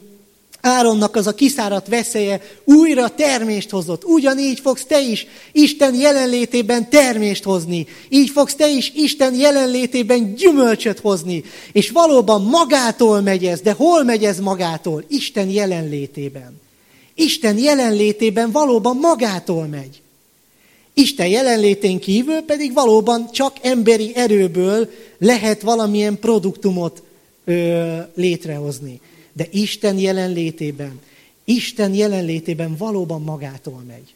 Áronnak az a kiszáradt veszélye újra termést hozott. Ugyanígy fogsz te is Isten jelenlétében termést hozni. Így fogsz te is Isten jelenlétében gyümölcsöt hozni. És valóban magától megy ez, de hol megy ez magától? Isten jelenlétében. Isten jelenlétében valóban magától megy. Isten jelenlétén kívül pedig valóban csak emberi erőből lehet valamilyen produktumot ö, létrehozni. De Isten jelenlétében, Isten jelenlétében valóban magától megy.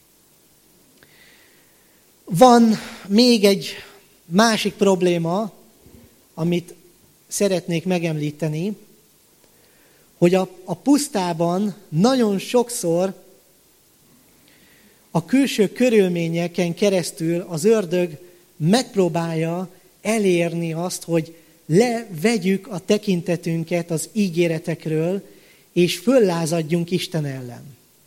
Van még egy másik probléma, amit szeretnék megemlíteni, hogy a, a pusztában nagyon sokszor a külső körülményeken keresztül az ördög megpróbálja elérni azt, hogy levegyük a tekintetünket az ígéretekről, és föllázadjunk Isten ellen.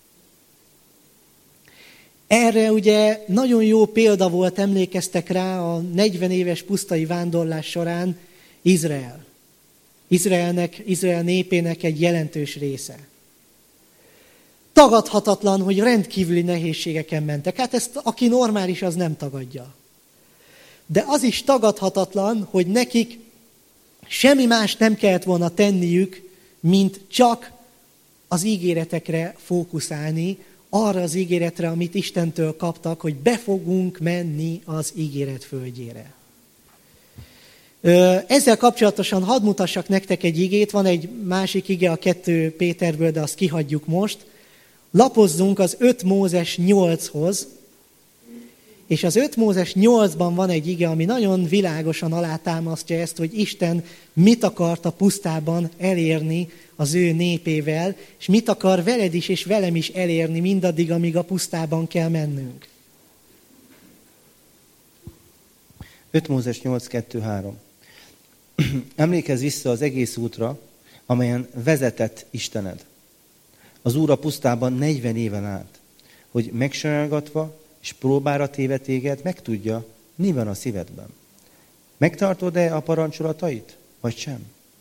Erre ugye nagyon jó példa volt, emlékeztek rá a negyven éves pusztai vándorlás során Izrael. Izraelnek, Izrael népének egy jelentős része. Tagadhatatlan, hogy rendkívüli nehézségeken mentek. Hát ezt aki normális, az nem tagadja. De az is tagadhatatlan, hogy nekik semmi más nem kellett volna tenniük, mint csak az ígéretekre fókuszálni, arra az ígéretre, amit Istentől kaptak, hogy be fogunk menni az ígéret földjére. Ezzel kapcsolatosan hadd mutassak nektek egy igét, van egy másik ige a kettő Péterből, de azt kihagyjuk most. Lapozzunk az öt Mózes nyolchoz, és az öt Mózes nyolcban van egy ige, ami nagyon világosan alátámasztja ezt, hogy Isten mit akart a pusztában elérni az ő népével, és mit akar veled is és velem is elérni mindaddig, amíg a pusztában kell mennünk. öt Mózes nyolc kettő három. Emlékezz vissza az egész útra, amelyen vezetett Istened. Az Úr a pusztában negyven éven át, hogy megsajángatva és próbára téve téged, megtudja, mi van a szívedben. Megtartod-e a parancsolatait, vagy sem?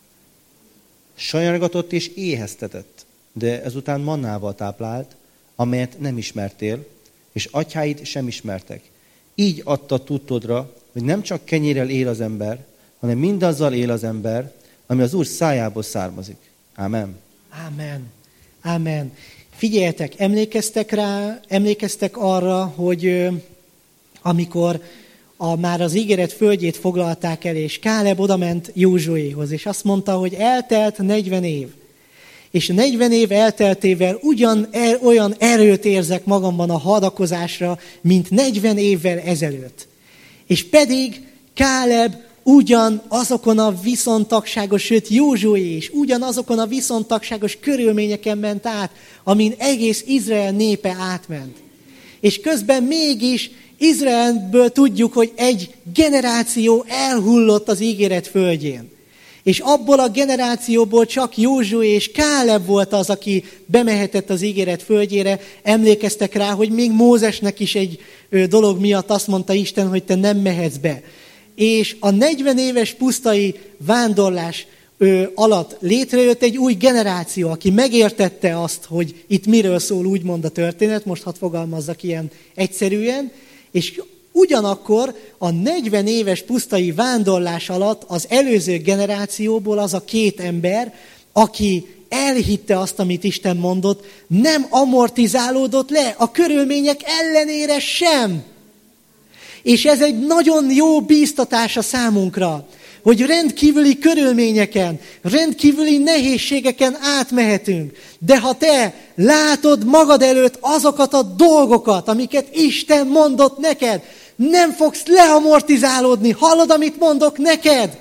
Sajángatott és éheztetett, de ezután mannával táplált, amelyet nem ismertél, és atyáid sem ismertek. Így adta tudtodra, hogy nem csak kenyérrel él az ember, hanem mindazzal él az ember, ami az Úr szájából származik. Ámen. Ámen. Ámen. Figyeljetek, emlékeztek rá, emlékeztek arra, hogy ö, amikor a, már az ígéret földjét foglalták el, és Káleb odament Józsuéhoz, és azt mondta, hogy eltelt negyven év. És negyven év elteltével ugyan er, olyan erőt érzek magamban a hadakozásra, mint negyven évvel ezelőtt. És pedig Káleb ugyan azokon a viszontagságos, sőt Józsué is, ugyanazokon a viszontagságos körülményeken ment át, amin egész Izrael népe átment. És közben mégis Izraelből tudjuk, hogy egy generáció elhullott az ígéret földjén. És abból a generációból csak Józsué és Káleb volt az, aki bemehetett az ígéret földjére. Emlékeztek rá, hogy még Mózesnek is egy dolog miatt azt mondta Isten, hogy te nem mehetsz be. És a negyven éves pusztai vándorlás alatt létrejött egy új generáció, aki megértette azt, hogy itt miről szól úgymond a történet, most hadd fogalmazzak ilyen egyszerűen, és ugyanakkor a negyven éves pusztai vándorlás alatt az előző generációból az a két ember, aki elhitte azt, amit Isten mondott, nem amortizálódott le a körülmények ellenére sem. És ez egy nagyon jó bíztatás a számunkra, hogy rendkívüli körülményeken, rendkívüli nehézségeken átmehetünk. De ha te látod magad előtt azokat a dolgokat, amiket Isten mondott neked, nem fogsz leamortizálódni. Hallod, amit mondok neked?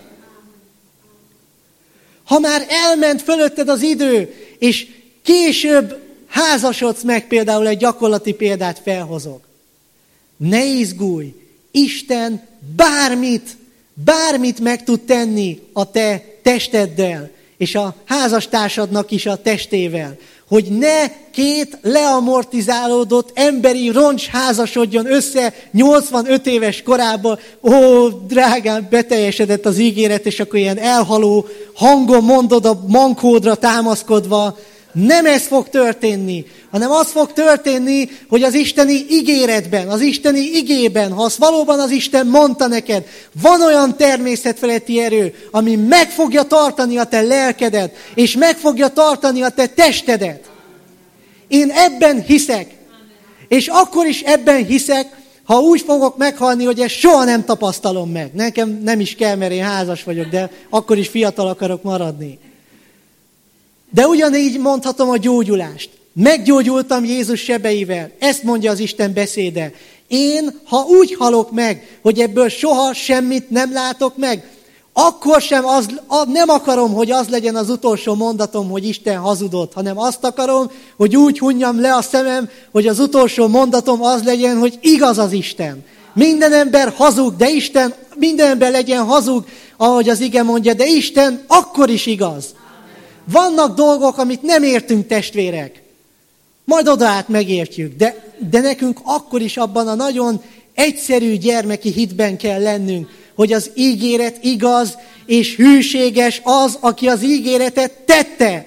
Ha már elment fölötted az idő, és később házasodsz meg, például egy gyakorlati példát felhozok. Ne izgulj! Isten bármit, bármit meg tud tenni a te testeddel, és a házastársadnak is a testével, hogy ne két leamortizálódott emberi roncs házasodjon össze nyolcvanöt éves korában. Ó, drágám, beteljesedett az ígéret, és akkor ilyen elhaló hangon mondod a mankódra támaszkodva. Nem ez fog történni, hanem az fog történni, hogy az isteni ígéretben, az isteni igében, ha azt valóban az Isten mondta neked, van olyan természetfeletti erő, ami meg fogja tartani a te lelkedet, és meg fogja tartani a te testedet. Én ebben hiszek. És akkor is ebben hiszek, ha úgy fogok meghalni, hogy ezt soha nem tapasztalom meg. Nekem nem is kell, mert én házas vagyok, de akkor is fiatal akarok maradni. De ugyanígy mondhatom a gyógyulást. Meggyógyultam Jézus sebeivel. Ezt mondja az Isten beszéde. Én, ha úgy halok meg, hogy ebből soha semmit nem látok meg, akkor sem az, nem akarom, hogy az legyen az utolsó mondatom, hogy Isten hazudott, hanem azt akarom, hogy úgy hunjam le a szemem, hogy az utolsó mondatom az legyen, hogy igaz az Isten. Minden ember hazug, de Isten, minden ember legyen hazug, ahogy az ige mondja, de Isten akkor is igaz. Vannak dolgok, amit nem értünk, testvérek. Majd oda át megértjük, de, de nekünk akkor is abban a nagyon egyszerű gyermeki hitben kell lennünk, hogy az ígéret igaz és hűséges az, aki az ígéretet tette.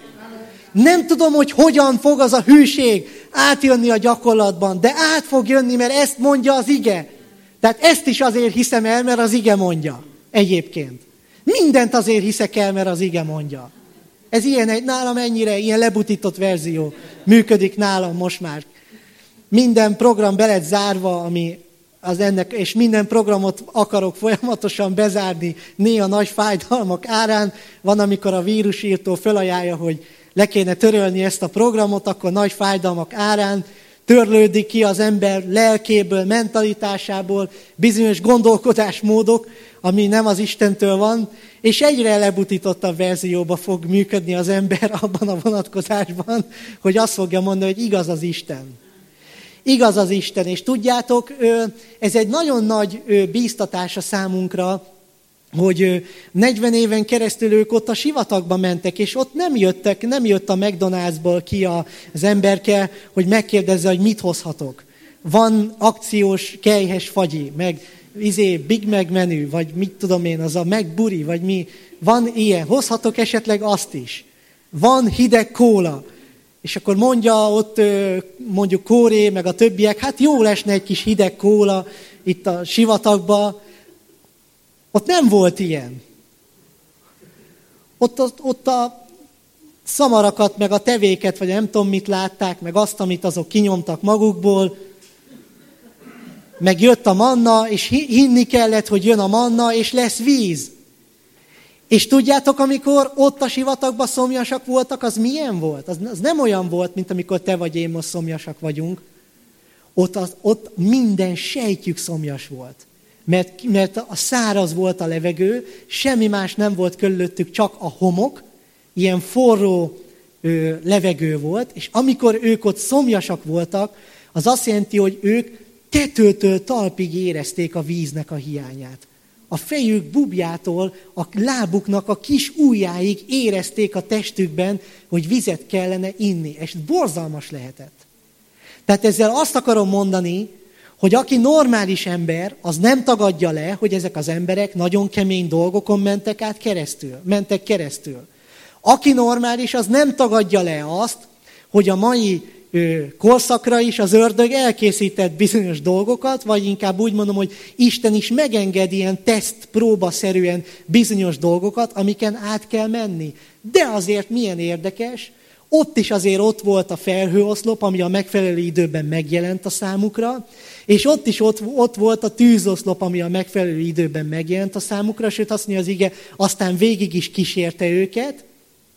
Nem tudom, hogy hogyan fog az a hűség átjönni a gyakorlatban, de át fog jönni, mert ezt mondja az ige. Tehát ezt is azért hiszem el, mert az ige mondja. Egyébként. Mindent azért hiszek el, mert az ige mondja. Ez ilyen, nálam ennyire, ilyen lebutított verzió működik nálam most már. Minden program be lett zárva, ami az ennek, és minden programot akarok folyamatosan bezárni, néha nagy fájdalmak árán. Van, amikor a vírusírtó felajánlja, hogy le kéne törölni ezt a programot, akkor nagy fájdalmak árán törlődik ki az ember lelkéből, mentalitásából, bizonyos gondolkodásmódok, ami nem az Istentől van, és egyre lebutítottabb verzióba fog működni az ember abban a vonatkozásban, hogy azt fogja mondani, hogy igaz az Isten. Igaz az Isten, és tudjátok, ez egy nagyon nagy bíztatás a számunkra, hogy negyven éven keresztül ők ott a sivatagba mentek, és ott nem jöttek, nem jött a McDonald'sból ki az emberke, hogy megkérdezze, hogy mit hozhatok. Van akciós kejhes fagyi, meg izé, Big Mac menü, vagy mit tudom én, az a McBuri, vagy mi. Van ilyen, hozhatok esetleg azt is. Van hideg kóla. És akkor mondja ott mondjuk Kóré, meg a többiek, hát jól esne egy kis hideg kóla itt a sivatagba. Ott nem volt ilyen. Ott, ott, ott a szamarakat, meg a tevéket, vagy nem tudom mit látták, meg azt, amit azok kinyomtak magukból. Meg jött a manna, és hinni kellett, hogy jön a manna, és lesz víz. És tudjátok, amikor ott a sivatagban szomjasak voltak, az milyen volt? Az, az nem olyan volt, mint amikor te vagy én most szomjasak vagyunk. Ott, az, ott minden sejtjük szomjas volt. Mert, mert a száraz volt a levegő, semmi más nem volt körülöttük, csak a homok, ilyen forró ö, levegő volt, és amikor ők ott szomjasak voltak, az azt jelenti, hogy ők tetőtől talpig érezték a víznek a hiányát. A fejük bubjától, a lábuknak a kis ujjáig érezték a testükben, hogy vizet kellene inni, és borzalmas lehetett. Tehát ezzel azt akarom mondani, hogy aki normális ember, az nem tagadja le, hogy ezek az emberek nagyon kemény dolgokon mentek át keresztül, mentek keresztül. Aki normális, az nem tagadja le azt, hogy a mai ö, korszakra is az ördög elkészített bizonyos dolgokat, vagy inkább úgy mondom, hogy Isten is megenged ilyen teszt, próbaszerűen bizonyos dolgokat, amiken át kell menni. De azért milyen érdekes, ott is azért ott volt a felhőoszlop, ami a megfelelő időben megjelent a számukra, és ott is ott, ott volt a tűzoszlop, ami a megfelelő időben megjelent a számukra, sőt azt mondja az ige, aztán végig is kísérte őket,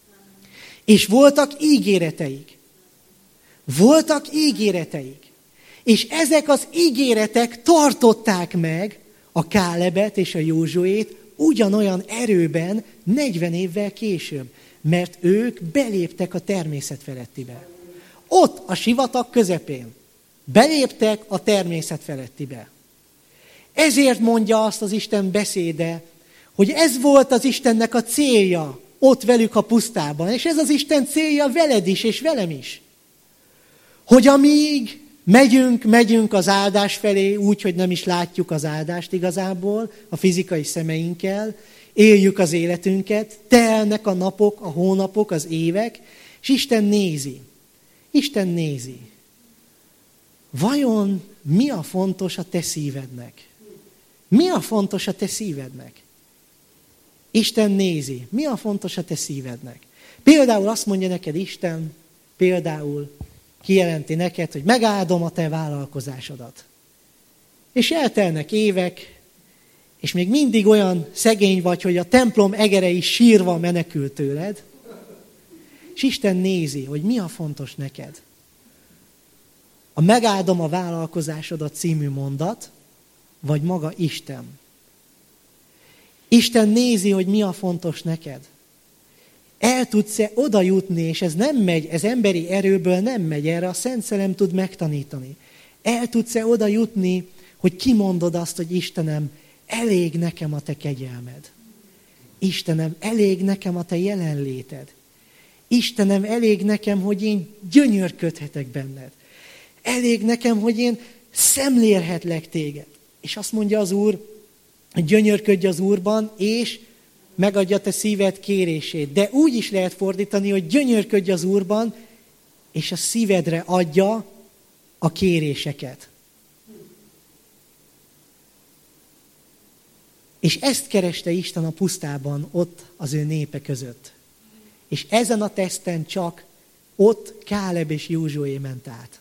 és voltak ígéreteik. Voltak ígéreteik. És ezek az ígéretek tartották meg a Kálebet és a Józsuét ugyanolyan erőben negyven évvel később, mert ők beléptek a természet felettibe. Ott a sivatag közepén beléptek a természet felettibe. Ezért mondja azt az Isten beszéde, hogy ez volt az Istennek a célja ott velük a pusztában, és ez az Isten célja veled is, és velem is. Hogy amíg megyünk, megyünk az áldás felé, úgy, hogy nem is látjuk az áldást igazából a fizikai szemeinkkel, éljük az életünket, telnek a napok, a hónapok, az évek, és Isten nézi. Isten nézi. Vajon mi a fontos a te szívednek? Mi a fontos a te szívednek? Isten nézi. Mi a fontos a te szívednek? Például azt mondja neked Isten, például kijelenti neked, hogy megáldom a te vállalkozásodat. És eltelnek évek, és még mindig olyan szegény vagy, hogy a templom egerei sírva menekül tőled, és Isten nézi, hogy mi a fontos neked. A megáldom a vállalkozásodat című mondat, vagy maga Isten. Isten nézi, hogy mi a fontos neked. El tudsz-e oda jutni, és ez nem megy, ez emberi erőből nem megy, erre a Szent Szellem tud megtanítani. El tudsz-e oda jutni, hogy kimondod azt, hogy Istenem, elég nekem a te kegyelmed. Istenem, elég nekem a te jelenléted. Istenem, elég nekem, hogy én gyönyörködhetek benned. Elég nekem, hogy én szemlélhetlek téged. És azt mondja az Úr, hogy gyönyörködj az Úrban, és megadja te szíved kérését. De úgy is lehet fordítani, hogy gyönyörködj az Úrban, és a szívedre adja a kéréseket. És ezt kereste Isten a pusztában, ott az ő népe között. És ezen a teszten csak ott Káleb és Józsué ment át.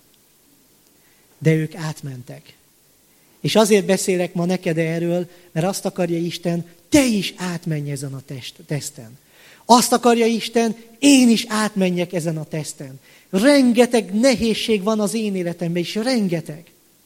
De ők átmentek. És azért beszélek ma neked erről, mert azt akarja Isten, te is átmenj ezen a test, teszten. Azt akarja Isten, én is átmenjek ezen a teszten. Rengeteg nehézség van az én életemben, és rengeteg.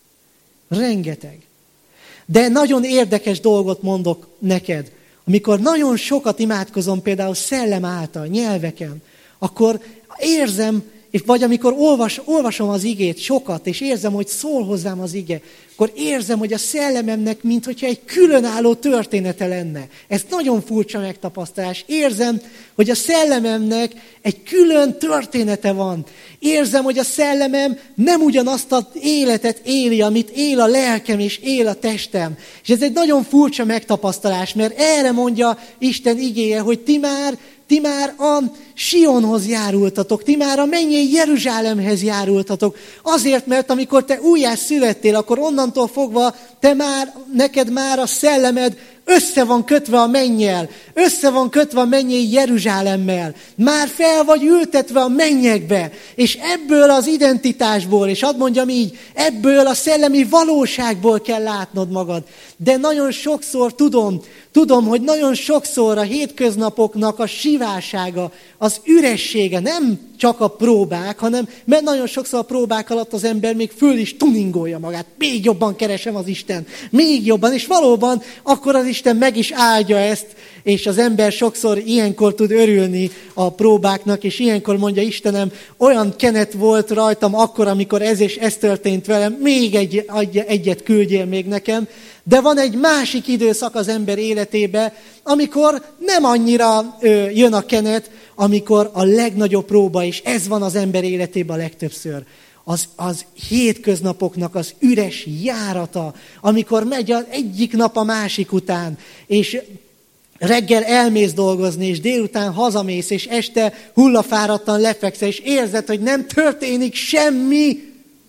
Rengeteg. De nagyon érdekes dolgot mondok neked. Amikor nagyon sokat imádkozom, például szellem által, nyelveken, akkor érzem, vagy amikor olvas, olvasom az igét sokat, és érzem, hogy szól hozzám az ige, akkor érzem, hogy a szellememnek, minthogyha egy különálló története lenne. Ez nagyon furcsa megtapasztalás. Érzem, hogy a szellememnek egy külön története van. Érzem, hogy a szellemem nem ugyanazt az életet éli, amit él a lelkem és él a testem. És ez egy nagyon furcsa megtapasztalás, mert erre mondja Isten igéje, hogy ti már Ti már a Sionhoz járultatok, ti már a mennyei Jeruzsálemhez járultatok. Azért, mert amikor te újjá születtél, akkor onnantól fogva te már, neked már a szellemed össze van kötve a mennyel, össze van kötve a mennyei Jeruzsálemmel. Már fel vagy ültetve a mennyekbe, és ebből az identitásból, és hadd mondjam így, ebből a szellemi valóságból kell látnod magad. De nagyon sokszor tudom, tudom, hogy nagyon sokszor a hétköznapoknak a sivársága, az üressége, nem csak a próbák, hanem mert nagyon sokszor a próbák alatt az ember még föl is tuningolja magát. Még jobban keresem az Isten, még jobban, és valóban akkor az Isten meg is áldja ezt, és az ember sokszor ilyenkor tud örülni a próbáknak, és ilyenkor mondja Istenem, olyan kenet volt rajtam akkor, amikor ez és ez történt velem, még egy, egyet küldjél még nekem. De van egy másik időszak az ember életébe, amikor nem annyira ö, jön a kenet, amikor a legnagyobb próba, és ez van az ember életében a legtöbbször. Az, az hétköznapoknak az üres járata, amikor megy az egyik nap a másik után, és reggel elmész dolgozni, és délután hazamész, és este hullafáradtan lefekszel, és érzed, hogy nem történik semmi.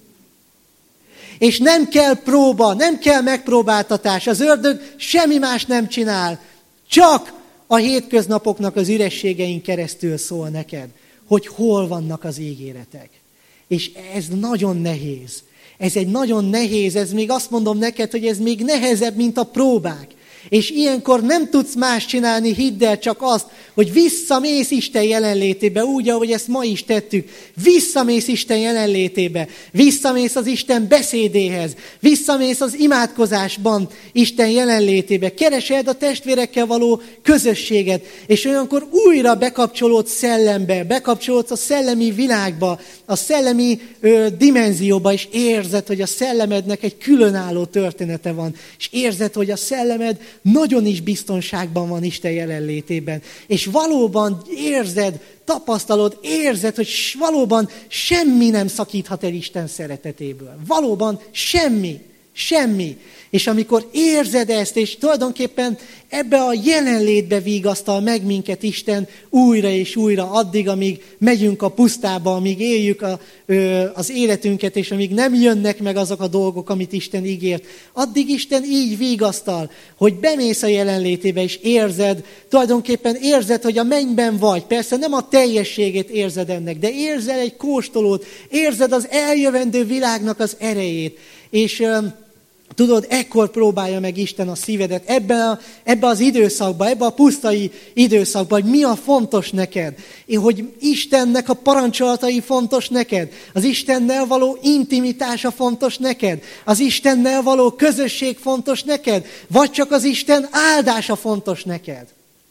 És nem kell próba, nem kell megpróbáltatás. Az ördög semmi más nem csinál. Csak a hétköznapoknak az ürességein keresztül szól neked, hogy hol vannak az ígéretek. És ez nagyon nehéz. Ez egy nagyon nehéz, ez még azt mondom neked, hogy ez még nehezebb, mint a próbák. És ilyenkor nem tudsz más csinálni, hidd el, csak azt, hogy visszamész Isten jelenlétébe, úgy, ahogy ezt ma is tettük. Visszamész Isten jelenlétébe, visszamész az Isten beszédéhez, visszamész az imádkozásban Isten jelenlétébe, keresed a testvérekkel való közösséget, és olyankor újra bekapcsolódsz szellembe, bekapcsolódsz a szellemi világba, a szellemi ö, dimenzióba, és érzed, hogy a szellemednek egy különálló története van, és érzed, hogy a szellemed nagyon is biztonságban van Isten jelenlétében. És valóban érzed, tapasztalod, érzed, hogy valóban semmi nem szakíthat el Isten szeretetéből. Valóban semmi, semmi. És amikor érzed ezt, és tulajdonképpen ebbe a jelenlétbe vigasztal meg minket Isten újra és újra, addig, amíg megyünk a pusztába, amíg éljük a, ö, az életünket, és amíg nem jönnek meg azok a dolgok, amit Isten ígért, addig Isten így vigasztal, hogy bemész a jelenlétébe, és érzed, tulajdonképpen érzed, hogy a mennyben vagy. Persze nem a teljességét érzed ennek, de érzel egy kóstolót, érzed az eljövendő világnak az erejét. És... Ö, Tudod, ekkor próbálja meg Isten a szívedet, ebben, a, ebben az időszakban, ebben a pusztai időszakban, hogy mi a fontos neked. És hogy Istennek a parancsolatai fontos neked, az Istennel való intimitása fontos neked, az Istennel való közösség fontos neked, vagy csak az Isten áldása fontos neked.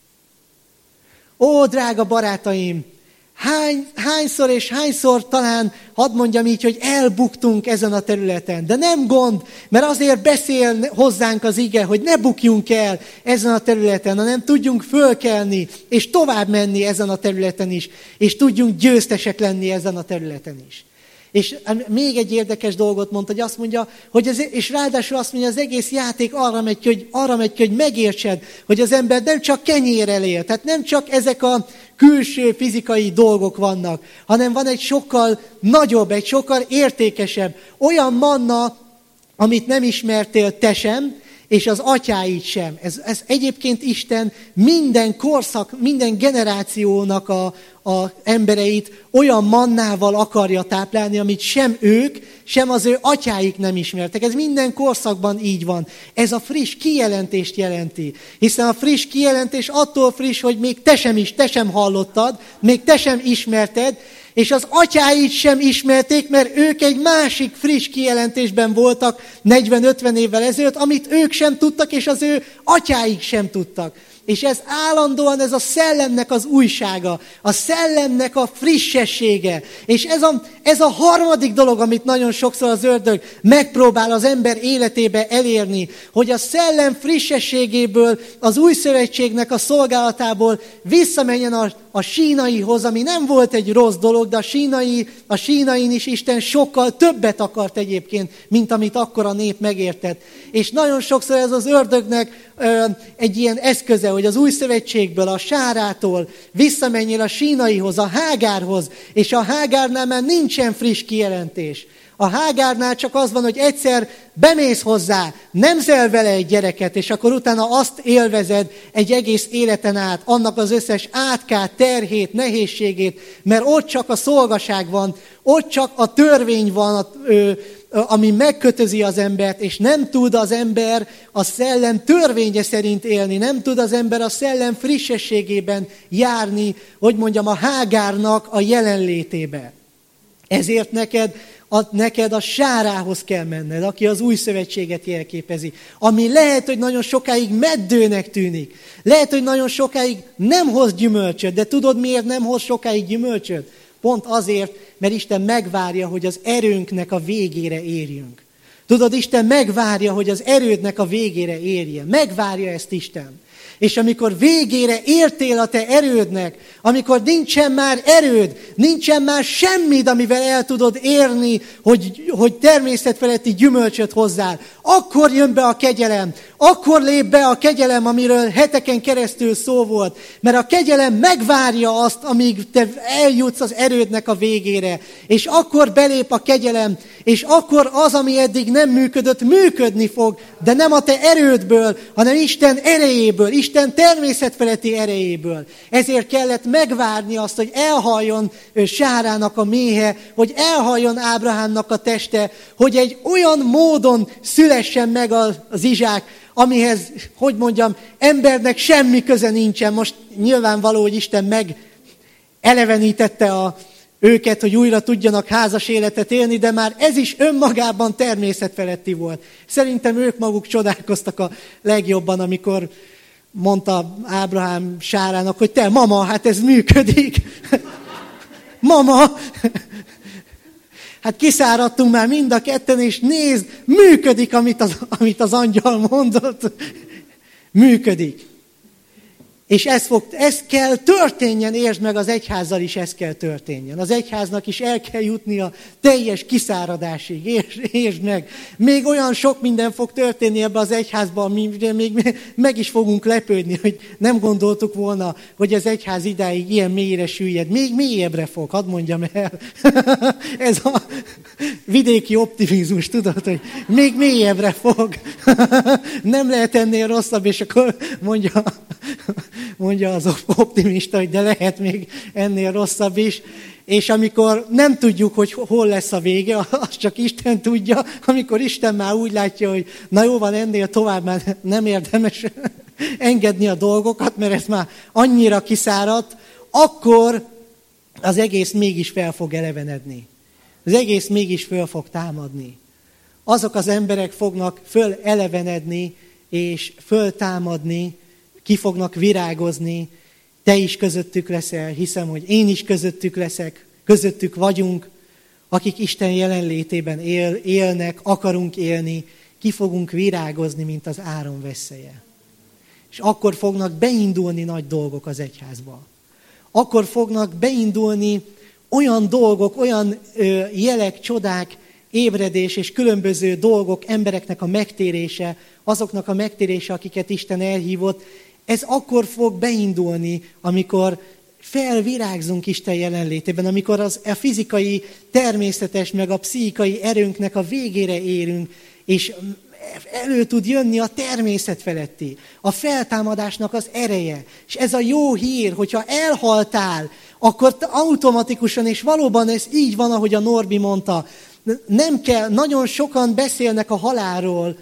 Ó, drága barátaim! Hány, hányszor és hányszor talán, hadd mondjam így, hogy elbuktunk ezen a területen. De nem gond, mert azért beszél hozzánk az ige, hogy ne bukjunk el ezen a területen, hanem tudjunk fölkelni, és tovább menni ezen a területen is, és tudjunk győztesek lenni ezen a területen is. És még egy érdekes dolgot mondta, hogy azt mondja, hogy ez, és ráadásul azt mondja, az egész játék arra megy ki, hogy, arra megy ki, hogy megértsed, hogy az ember nem csak kenyérrel él, tehát nem csak ezek a külső fizikai dolgok vannak, hanem van egy sokkal nagyobb, egy sokkal értékesebb, olyan manna, amit nem ismertél te sem, és az atyáid sem. Ez, ez egyébként Isten minden korszak, minden generációnak a, a embereit olyan mannával akarja táplálni, amit sem ők, sem az ő atyáik nem ismertek. Ez minden korszakban így van. Ez a friss kijelentést jelenti. Hiszen a friss kijelentés attól friss, hogy még te sem is, te sem hallottad, még te sem ismerted, és az atyáit sem ismerték, mert ők egy másik friss kijelentésben voltak negyven-ötven évvel ezelőtt, amit ők sem tudtak, és az ő atyáik sem tudtak. És ez állandóan ez a szellemnek az újsága, a szellemnek a frissessége. És ez a, ez a harmadik dolog, amit nagyon sokszor az ördög megpróbál az ember életébe elérni, hogy a szellem frissességéből, az új szövetségnek a szolgálatából visszamenjen a, a sínaihoz, ami nem volt egy rossz dolog, de a, sínai, a sínain is Isten sokkal többet akart egyébként, mint amit akkor a nép megértett. És nagyon sokszor ez az ördögnek ö, egy ilyen eszköze, hogy az új szövetségből, a Sárától visszamenjél a sínaihoz, a Hágárhoz, és a Hágárnál már nincsen friss kijelentés. A Hágárnál csak az van, hogy egyszer bemész hozzá, nemzel vele egy gyereket, és akkor utána azt élvezed egy egész életen át, annak az összes átkát, terhét, nehézségét, mert ott csak a szolgaság van, ott csak a törvény van, a, ö, ami megkötözi az embert, és nem tud az ember a szellem törvénye szerint élni, nem tud az ember a szellem frissességében járni, hogy mondjam, a Hágárnak a jelenlétébe. Ezért neked a, neked a Sárához kell menned, aki az új szövetséget jelképezi, ami lehet, hogy nagyon sokáig meddőnek tűnik. Lehet, hogy nagyon sokáig nem hoz gyümölcsöt, de tudod, miért nem hoz sokáig gyümölcsöt? Pont azért, mert Isten megvárja, hogy az erőnknek a végére érjünk. Tudod, Isten megvárja, hogy az erődnek a végére érjen. Megvárja ezt Isten. És amikor végére értél a te erődnek, amikor nincsen már erőd, nincsen már semmid, amivel el tudod érni, hogy, hogy természetfeletti gyümölcsöt hozzál, akkor jön be a kegyelem, akkor lép be a kegyelem, amiről heteken keresztül szó volt. Mert a kegyelem megvárja azt, amíg te eljutsz az erődnek a végére. És akkor belép a kegyelem, és akkor az, ami eddig nem működött, működni fog, de nem a te erődből, hanem Isten erejéből, Isten természetfeletti erejéből. Ezért kellett megvárni azt, hogy elhaljon Sárának a méhe, hogy elhaljon Ábrahámnak a teste, hogy egy olyan módon szülessen meg az Izsák, amihez, hogy mondjam, embernek semmi köze nincsen. Most nyilvánvaló, hogy Isten meg elevenítette a, őket, hogy újra tudjanak házas életet élni, de már ez is önmagában természetfeletti volt. Szerintem ők maguk csodálkoztak a legjobban, amikor mondta Ábrahám Sárának, hogy te, mama, hát ez működik. Mama! Hát kiszáradtunk már mind a ketten, és nézd, működik, amit az, amit az angyal mondott. Működik. És ez, fog, ez kell történjen, értsd meg, az egyházzal is ez kell történjen. Az egyháznak is el kell jutni a teljes kiszáradásig, értsd, értsd meg. Még olyan sok minden fog történni ebbe az egyházban, amire még meg is fogunk lepődni, hogy nem gondoltuk volna, hogy az egyház idáig ilyen mélyre süllyed. Még mélyebbre fog, hadd mondjam el. Ez a vidéki optimizmus, tudod, hogy még mélyebbre fog. Nem lehet ennél rosszabb, és akkor mondja mondja az optimista, hogy de lehet még ennél rosszabb is. És amikor nem tudjuk, hogy hol lesz a vége, azt csak Isten tudja, amikor Isten már úgy látja, hogy na jó van, ennél tovább már nem érdemes engedni a dolgokat, mert ez már annyira kiszáradt, akkor az egész mégis fel fog elevenedni. Az egész mégis föl fog támadni. Azok az emberek fognak föl elevenedni, és föltámadni, ki fognak virágozni, te is közöttük leszel, hiszem, hogy én is közöttük leszek, közöttük vagyunk, akik Isten jelenlétében él, élnek, akarunk élni, ki fogunk virágozni, mint az áron vesszeje. És akkor fognak beindulni nagy dolgok az egyházba. Akkor fognak beindulni olyan dolgok, olyan ö, jelek, csodák, ébredés és különböző dolgok, embereknek a megtérése, azoknak a megtérése, akiket Isten elhívott, ez akkor fog beindulni, amikor felvirágzunk Isten jelenlétében, amikor az, a fizikai, természetes, meg a pszichikai erőnknek a végére érünk, és elő tud jönni a természet feletti, a feltámadásnak az ereje. És ez a jó hír, hogyha elhaltál, akkor automatikusan, és valóban ez így van, ahogy a Norbi mondta, nem kell, nagyon sokan beszélnek a halálról,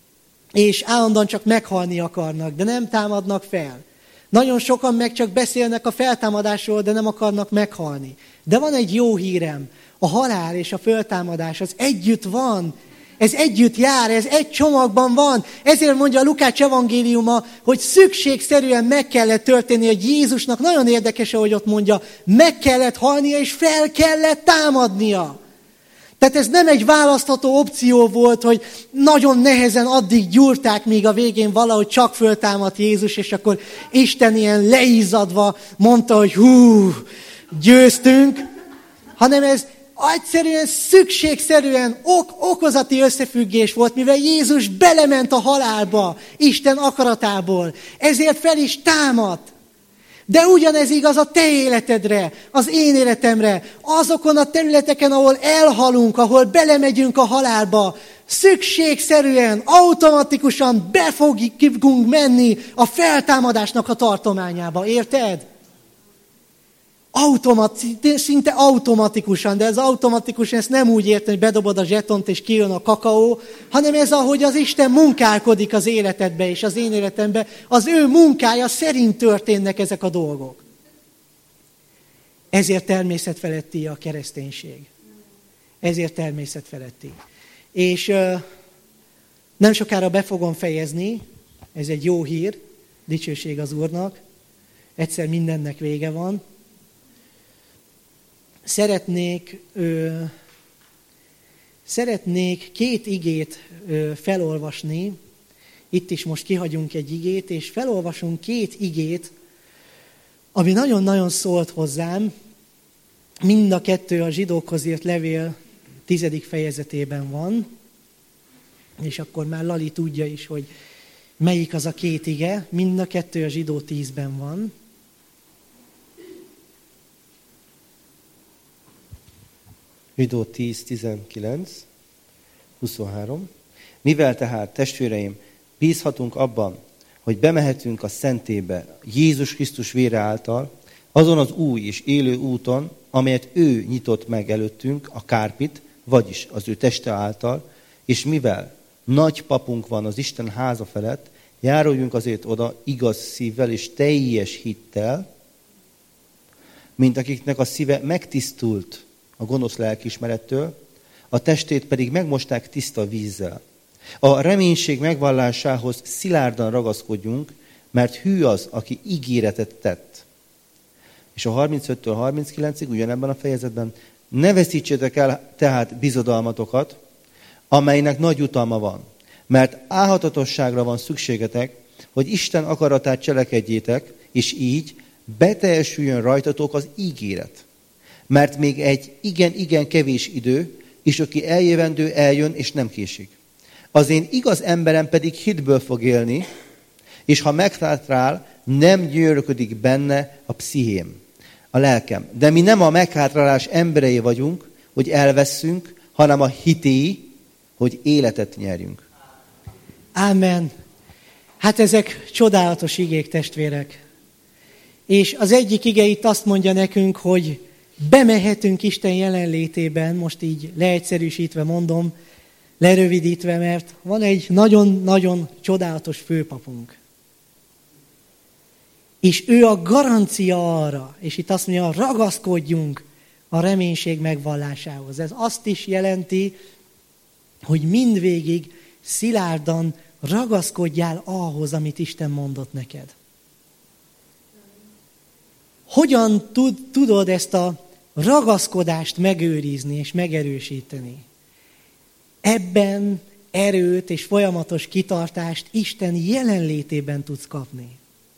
és állandóan csak meghalni akarnak, de nem támadnak fel. Nagyon sokan meg csak beszélnek a feltámadásról, de nem akarnak meghalni. De van egy jó hírem, a halál és a feltámadás az együtt van, ez együtt jár, ez egy csomagban van. Ezért mondja a Lukács evangéliuma, hogy szükségszerűen meg kellett történni, hogy Jézusnak nagyon érdekes, ahogy ott mondja, meg kellett halnia és fel kellett támadnia. Tehát ez nem egy választható opció volt, hogy nagyon nehezen addig gyúrták, míg a végén valahogy csak föltámadt Jézus, és akkor Isten ilyen leizzadva mondta, hogy hú, győztünk, hanem ez egyszerűen szükségszerűen ok, okozati összefüggés volt, mivel Jézus belement a halálba, Isten akaratából, ezért fel is támadt. De ugyanez igaz a te életedre, az én életemre, azokon a területeken, ahol elhalunk, ahol belemegyünk a halálba, szükségszerűen, automatikusan be fogunk menni a feltámadásnak a tartományába, érted? Automat, szinte automatikusan, de ez automatikusan ezt nem úgy értem, hogy bedobod a zsetont és kijön a kakaó, hanem ez, ahogy az Isten munkálkodik az életedbe és az én életembe, az ő munkája szerint történnek ezek a dolgok. Ezért természetfeletti a kereszténység. Ezért természetfeletti. És uh, nem sokára be fogom fejezni, ez egy jó hír, dicsőség az Úrnak, egyszer mindennek vége van. Szeretnék, ö, szeretnék két igét ö, felolvasni, itt is most kihagyunk egy igét, és felolvasunk két igét, ami nagyon-nagyon szólt hozzám, mind a kettő a zsidókhoz írt levél tizedik fejezetében van, és akkor már Lali tudja is, hogy melyik az a két ige, mind a kettő a zsidó tízben van. Zsidó tíz, tizenkilenc, huszonhárom. Mivel tehát, testvéreim, bízhatunk abban, hogy bemehetünk a szentébe Jézus Krisztus vére által, azon az új és élő úton, amelyet ő nyitott meg előttünk, a kárpit, vagyis az ő teste által, és mivel nagy papunk van az Isten háza felett, járuljunk azért oda igaz szívvel és teljes hittel, mint akiknek a szíve megtisztult a gonosz lelkiismerettől, a testét pedig megmosták tiszta vízzel. A reménység megvallásához szilárdan ragaszkodjunk, mert hű az, aki ígéretet tett. És a harmincöttől harminckilencig ugyanebben a fejezetben, ne veszítsétek el tehát bizodalmatokat, amelynek nagy jutalma van, mert álhatatosságra van szükségetek, hogy Isten akaratát cselekedjétek, és így beteljesüljön rajtatok az ígéret. Mert még egy igen-igen kevés idő, és aki eljövendő, eljön, és nem késik. Az én igaz emberem pedig hitből fog élni, és ha meghátrál, nem gyönyörködik benne a pszichém, a lelkem. De mi nem a meghátrálás emberei vagyunk, hogy elvesszünk, hanem a hitéi, hogy életet nyerjünk. Ámen. Hát ezek csodálatos igék, testvérek. És az egyik ige itt azt mondja nekünk, hogy bemehetünk Isten jelenlétében, most így leegyszerűsítve mondom, lerövidítve, mert van egy nagyon-nagyon csodálatos főpapunk. És ő a garancia arra, és itt azt mondja, ragaszkodjunk a reménység megvallásához. Ez azt is jelenti, hogy mindvégig szilárdan ragaszkodjál ahhoz, amit Isten mondott neked. Hogyan tud, tudod ezt a ragaszkodást megőrizni és megerősíteni? Ebben erőt és folyamatos kitartást Isten jelenlétében tudsz kapni.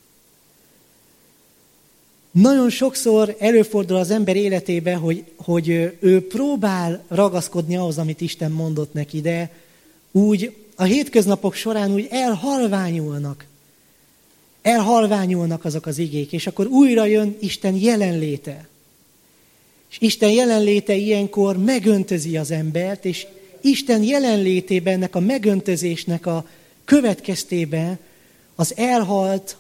Nagyon sokszor előfordul az ember életében, hogy, hogy ő próbál ragaszkodni ahhoz, amit Isten mondott neki, de úgy a hétköznapok során úgy elhalványulnak. Elhalványulnak azok az igék, és akkor újra jön Isten jelenléte. És Isten jelenléte ilyenkor megöntözi az embert, és Isten jelenlétében, ennek a megöntözésnek a következtében az elhalt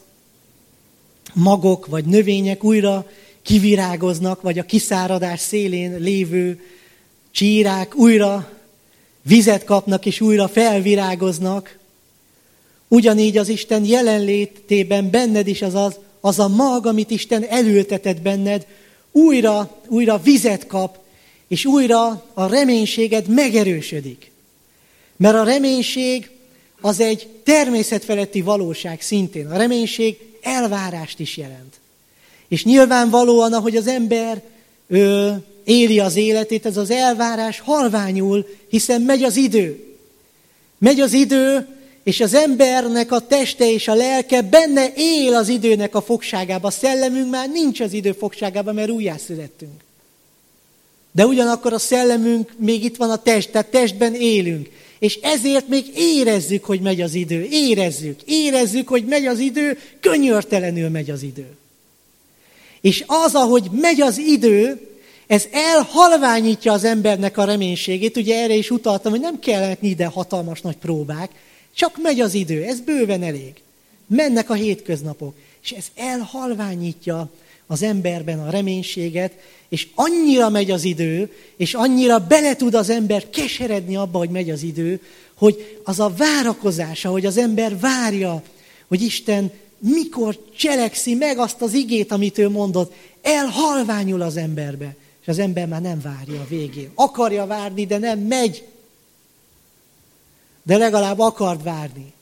magok vagy növények újra kivirágoznak, vagy a kiszáradás szélén lévő csírák újra vizet kapnak, és újra felvirágoznak. Ugyanígy az Isten jelenlétében benned is az, az, az a mag, amit Isten elültetett benned, újra, újra vizet kap, és újra a reménységed megerősödik. Mert a reménység az egy természetfeletti valóság szintén. A reménység elvárást is jelent. És nyilvánvalóan, ahogy az ember ö, éli az életét, ez az elvárás halványul, hiszen megy az idő. Megy az idő, és az embernek a teste és a lelke benne él az időnek a fogságába. A szellemünk már nincs az idő fogságában, mert újjászülettünk. De ugyanakkor a szellemünk még itt van a test, tehát testben élünk. És ezért még érezzük, hogy megy az idő. Érezzük. Érezzük, hogy megy az idő, könyörtelenül megy az idő. És az, ahogy megy az idő, ez elhalványítja az embernek a reménységét. Ugye erre is utaltam, hogy nem kellene ide hatalmas nagy próbák, csak megy az idő, ez bőven elég. Mennek a hétköznapok, és ez elhalványítja az emberben a reménységet, és annyira megy az idő, és annyira bele tud az ember keseredni abba, hogy megy az idő, hogy az a várakozása, hogy az ember várja, hogy Isten mikor cselekszi meg azt az igét, amit ő mondott, elhalványul az emberbe, és az ember már nem várja a végén. Akarja várni, de nem megy. De legalább akart várni.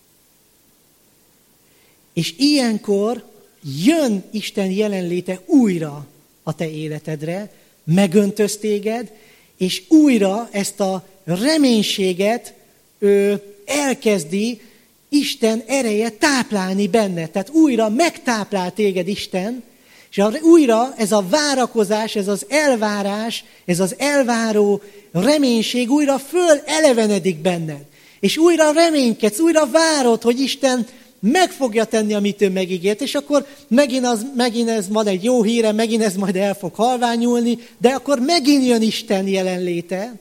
És ilyenkor jön Isten jelenléte újra a te életedre, megöntöz téged, és újra ezt a reménységet ő elkezdi Isten ereje táplálni benned. Tehát újra megtáplál téged Isten, és újra ez a várakozás, ez az elvárás, ez az elváró reménység újra föl elevenedik benned. És újra reménykedsz, újra várod, hogy Isten meg fogja tenni, amit ő megígért, és akkor megint, az, megint ez van egy jó híre, megint ez majd el fog halványulni, de akkor megint jön Isten jelenléte,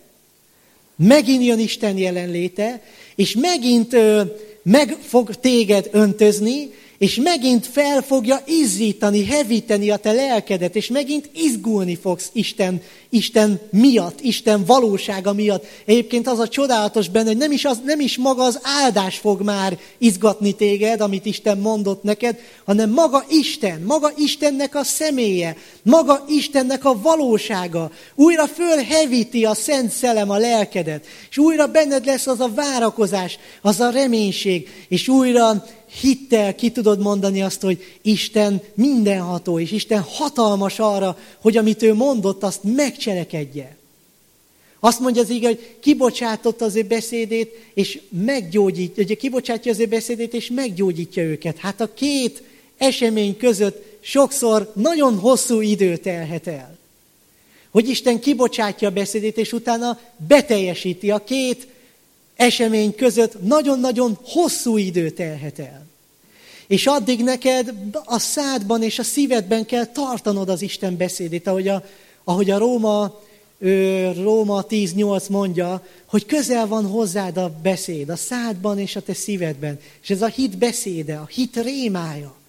megint jön Isten jelenléte, és megint ö, meg fog téged öntözni, és megint fel fogja izzítani, hevíteni a te lelkedet, és megint izgulni fogsz Isten, Isten miatt, Isten valósága miatt. Egyébként az a csodálatos benne, hogy nem is, az, nem is maga az áldás fog már izgatni téged, amit Isten mondott neked, hanem maga Isten, maga Istennek a személye, maga Istennek a valósága. Újra fölhevíti a Szent Szellem a lelkedet, és újra benned lesz az a várakozás, az a reménység, és újra hittel ki tudod mondani azt, hogy Isten mindenható, és Isten hatalmas arra, hogy amit ő mondott, azt megcselekedje. Azt mondja az ige, hogy kibocsátotta az ő beszédét, és meggyógyítja, ugye kibocsátja az ő beszédét, és meggyógyítja őket. Hát a két esemény között sokszor nagyon hosszú idő telhet el. Hogy Isten kibocsátja a beszédét, és utána beteljesíti. A két esemény között nagyon-nagyon hosszú idő telhet el. És addig neked a szádban és a szívedben kell tartanod az Isten beszédét, ahogy a, ahogy a Róma, ö, Róma tíz nyolc mondja, hogy közel van hozzád a beszéd, a szádban és a te szívedben. És ez a hit beszéde, a hit rémája,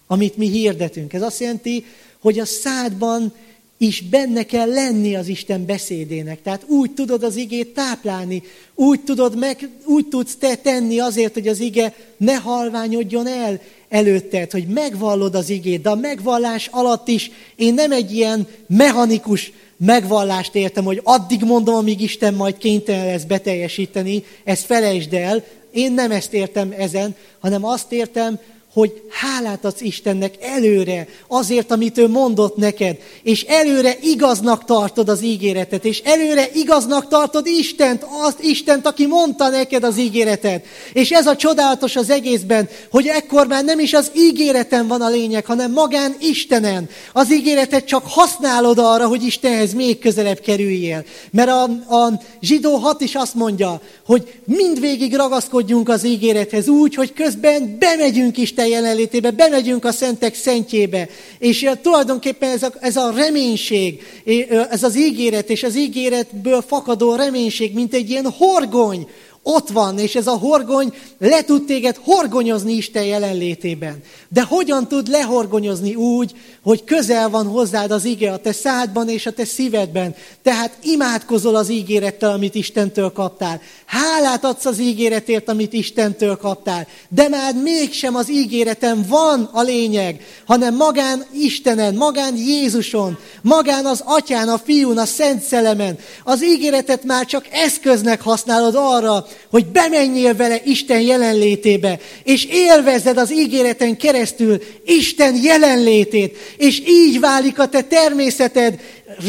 amit mi hirdetünk. Ez azt jelenti, hogy a szádban is benne kell lenni az Isten beszédének. Tehát úgy tudod az igét táplálni, úgy, tudod meg, úgy tudsz te tenni azért, hogy az ige ne halványodjon el előtted, hogy megvallod az igét, de a megvallás alatt is én nem egy ilyen mechanikus megvallást értem, hogy addig mondom, amíg Isten majd kénytelen lesz beteljesíteni, ezt felejtsd el. Én nem ezt értem ezen, hanem azt értem, hogy hálát adsz Istennek előre, azért, amit ő mondott neked, és előre igaznak tartod az ígéretet, és előre igaznak tartod Istent, azt Istent, aki mondta neked az ígéretet. És ez a csodálatos az egészben, hogy ekkor már nem is az ígéreten van a lényeg, hanem magán Istenen. Az ígéretet csak használod arra, hogy Istenhez még közelebb kerüljél. Mert a, a Zsidó hat is azt mondja, hogy mindvégig ragaszkodjunk az ígérethez úgy, hogy közben bemegyünk Isten jelenlétébe, bemegyünk a szentek szentjébe, és tulajdonképpen ez a, ez a reménység, ez az ígéret, és az ígéretből fakadó reménység, mint egy ilyen horgony, ott van, és ez a horgony le tud téged horgonyozni Isten jelenlétében. De hogyan tud lehorgonyozni úgy, hogy közel van hozzád az ige a te szádban és a te szívedben. Tehát imádkozol az ígérettel, amit Istentől kaptál. Hálát adsz az ígéretért, amit Istentől kaptál. De már mégsem az ígéreten van a lényeg, hanem magán Istenen, magán Jézuson, magán az Atyán, a Fiún, a Szent Szellemen. Az ígéretet már csak eszköznek használod arra, hogy bemenjél vele Isten jelenlétébe, és élvezzed az ígéreten keresztül Isten jelenlétét, és így válik a te természeted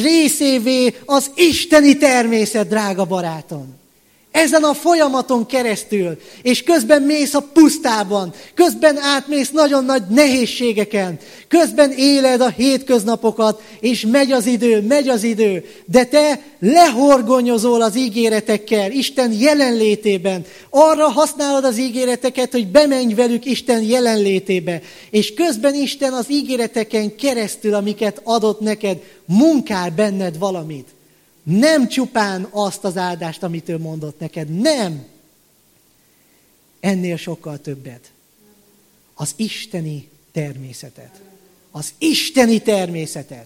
részévé az isteni természet, drága barátom. Ezen a folyamaton keresztül, és közben mész a pusztában, közben átmész nagyon nagy nehézségeken, közben éled a hétköznapokat, és megy az idő, megy az idő, de te lehorgonyozol az ígéretekkel, Isten jelenlétében. Arra használod az ígéreteket, hogy bemenj velük Isten jelenlétébe, és közben Isten az ígéreteken keresztül, amiket adott neked, munkál benned valamit. Nem csupán azt az áldást, amit ő mondott neked. Nem. Ennél sokkal többet. Az isteni természetet. Az isteni természetet.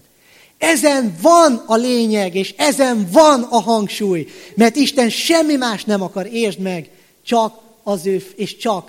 Ezen van a lényeg, és ezen van a hangsúly. Mert Isten semmi más nem akar, értsd meg, csak az ő, és csak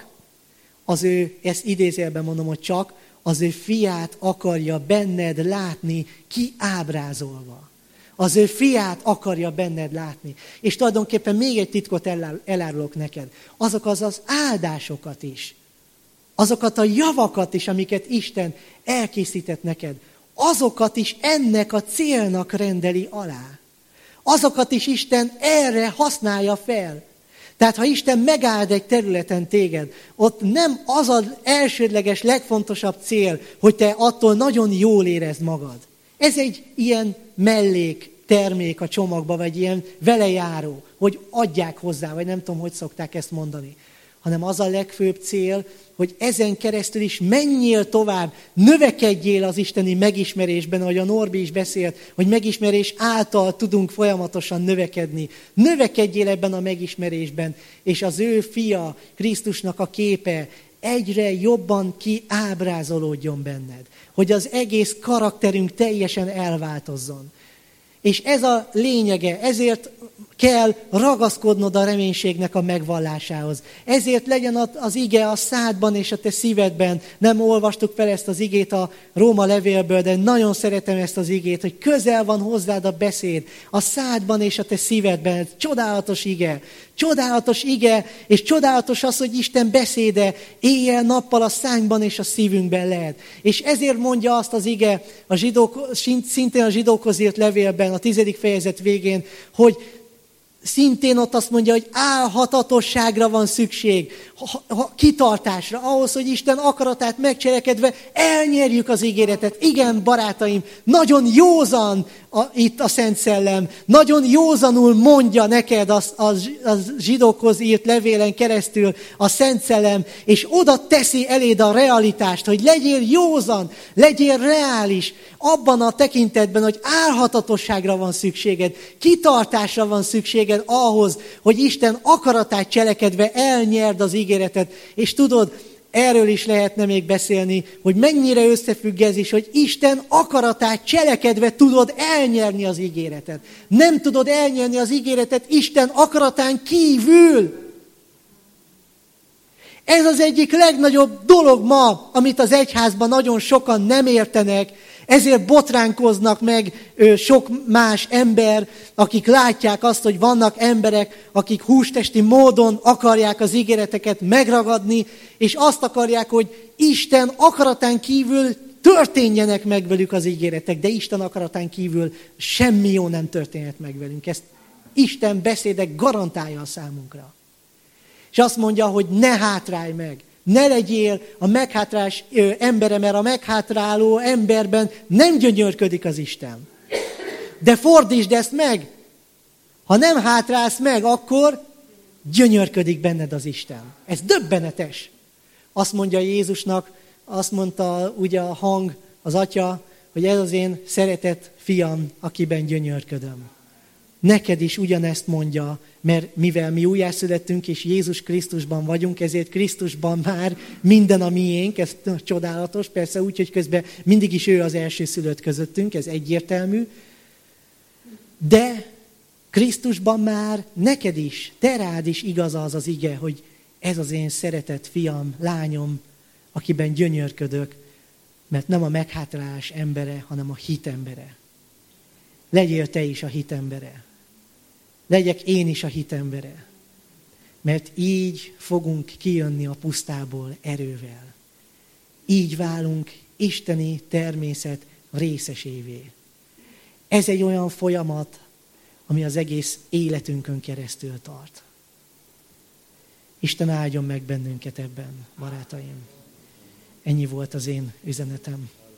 az ő, ezt idézőjelben mondom, hogy csak az ő fiát akarja benned látni kiábrázolva. Az ő fiát akarja benned látni. És tulajdonképpen még egy titkot elárulok neked. Azok az az áldásokat is. Azokat a javakat is, amiket Isten elkészített neked. Azokat is ennek a célnak rendeli alá. Azokat is Isten erre használja fel. Tehát ha Isten megáld egy területen téged, ott nem az az elsődleges, legfontosabb cél, hogy te attól nagyon jól érezd magad. Ez egy ilyen mellék termék a csomagba, vagy ilyen velejáró, hogy adják hozzá, vagy nem tudom, hogy szokták ezt mondani. Hanem az a legfőbb cél, hogy ezen keresztül is menjél tovább, növekedjél az isteni megismerésben, ahogy a Norbi is beszélt, hogy megismerés által tudunk folyamatosan növekedni. Növekedjél ebben a megismerésben, és az ő fia, Krisztusnak a képe egyre jobban kiábrázolódjon benned. Hogy az egész karakterünk teljesen elváltozzon. És ez a lényege, ezért kell ragaszkodnod a reménységnek a megvallásához. Ezért legyen az ige a szádban és a te szívedben. Nem olvastuk fel ezt az igét a Róma levélből, de nagyon szeretem ezt az igét, hogy közel van hozzád a beszéd, a szádban és a te szívedben. Ez csodálatos ige. Csodálatos ige, és csodálatos az, hogy Isten beszéde éjjel-nappal a szánkban és a szívünkben lehet. És ezért mondja azt az ige, a zsidók, szintén a zsidókhoz írt levélben, a tizedik fejezet végén, hogy szintén ott azt mondja, hogy álhatatosságra van szükség, ha, ha, kitartásra, ahhoz, hogy Isten akaratát megcselekedve elnyerjük az ígéretet. Igen, barátaim, nagyon józan a, itt a Szent Szellem, nagyon józanul mondja neked a, a, a zsidókhoz írt levélen keresztül a Szent Szellem, és oda teszi eléd a realitást, hogy legyél józan, legyél reális, abban a tekintetben, hogy álhatatosságra van szükséged, kitartásra van szükséged ahhoz, hogy Isten akaratát cselekedve elnyerd az ígéretet. És tudod, erről is lehetne még beszélni, hogy mennyire összefügg ez is, hogy Isten akaratát cselekedve tudod elnyerni az ígéretet. Nem tudod elnyerni az ígéretet Isten akaratán kívül. Ez az egyik legnagyobb dolog ma, amit az egyházban nagyon sokan nem értenek, ezért botránkoznak meg sok más ember, akik látják azt, hogy vannak emberek, akik hústesti módon akarják az ígéreteket megragadni, és azt akarják, hogy Isten akaratán kívül történjenek meg velük az ígéretek, de Isten akaratán kívül semmi jó nem történhet meg velünk. Ezt Isten beszéde garantálja a számunkra. És azt mondja, hogy ne hátrálj meg, ne legyél a meghátrálás embere, mert a meghátráló emberben nem gyönyörködik az Isten. De fordítsd ezt meg, ha nem hátrálsz meg, akkor gyönyörködik benned az Isten. Ez döbbenetes. Azt mondja Jézusnak, azt mondta ugye a hang, az atya, hogy ez az én szeretett fiam, akiben gyönyörködöm. Neked is ugyanezt mondja, mert mivel mi újjászülettünk és Jézus Krisztusban vagyunk, ezért Krisztusban már minden a miénk, ez csodálatos, persze úgy, hogy közben mindig is ő az elsőszülött közöttünk, ez egyértelmű, de Krisztusban már neked is, te rád is igaz az az ige, hogy ez az én szeretett fiam, lányom, akiben gyönyörködök, mert nem a meghátrálás embere, hanem a hit embere. Legyél te is a hit embere. Legyek én is a hit embere. Mert így fogunk kijönni a pusztából erővel. Így válunk isteni természet részesévé. Ez egy olyan folyamat, ami az egész életünkön keresztül tart. Isten áldjon meg bennünket ebben, barátaim. Ennyi volt az én üzenetem.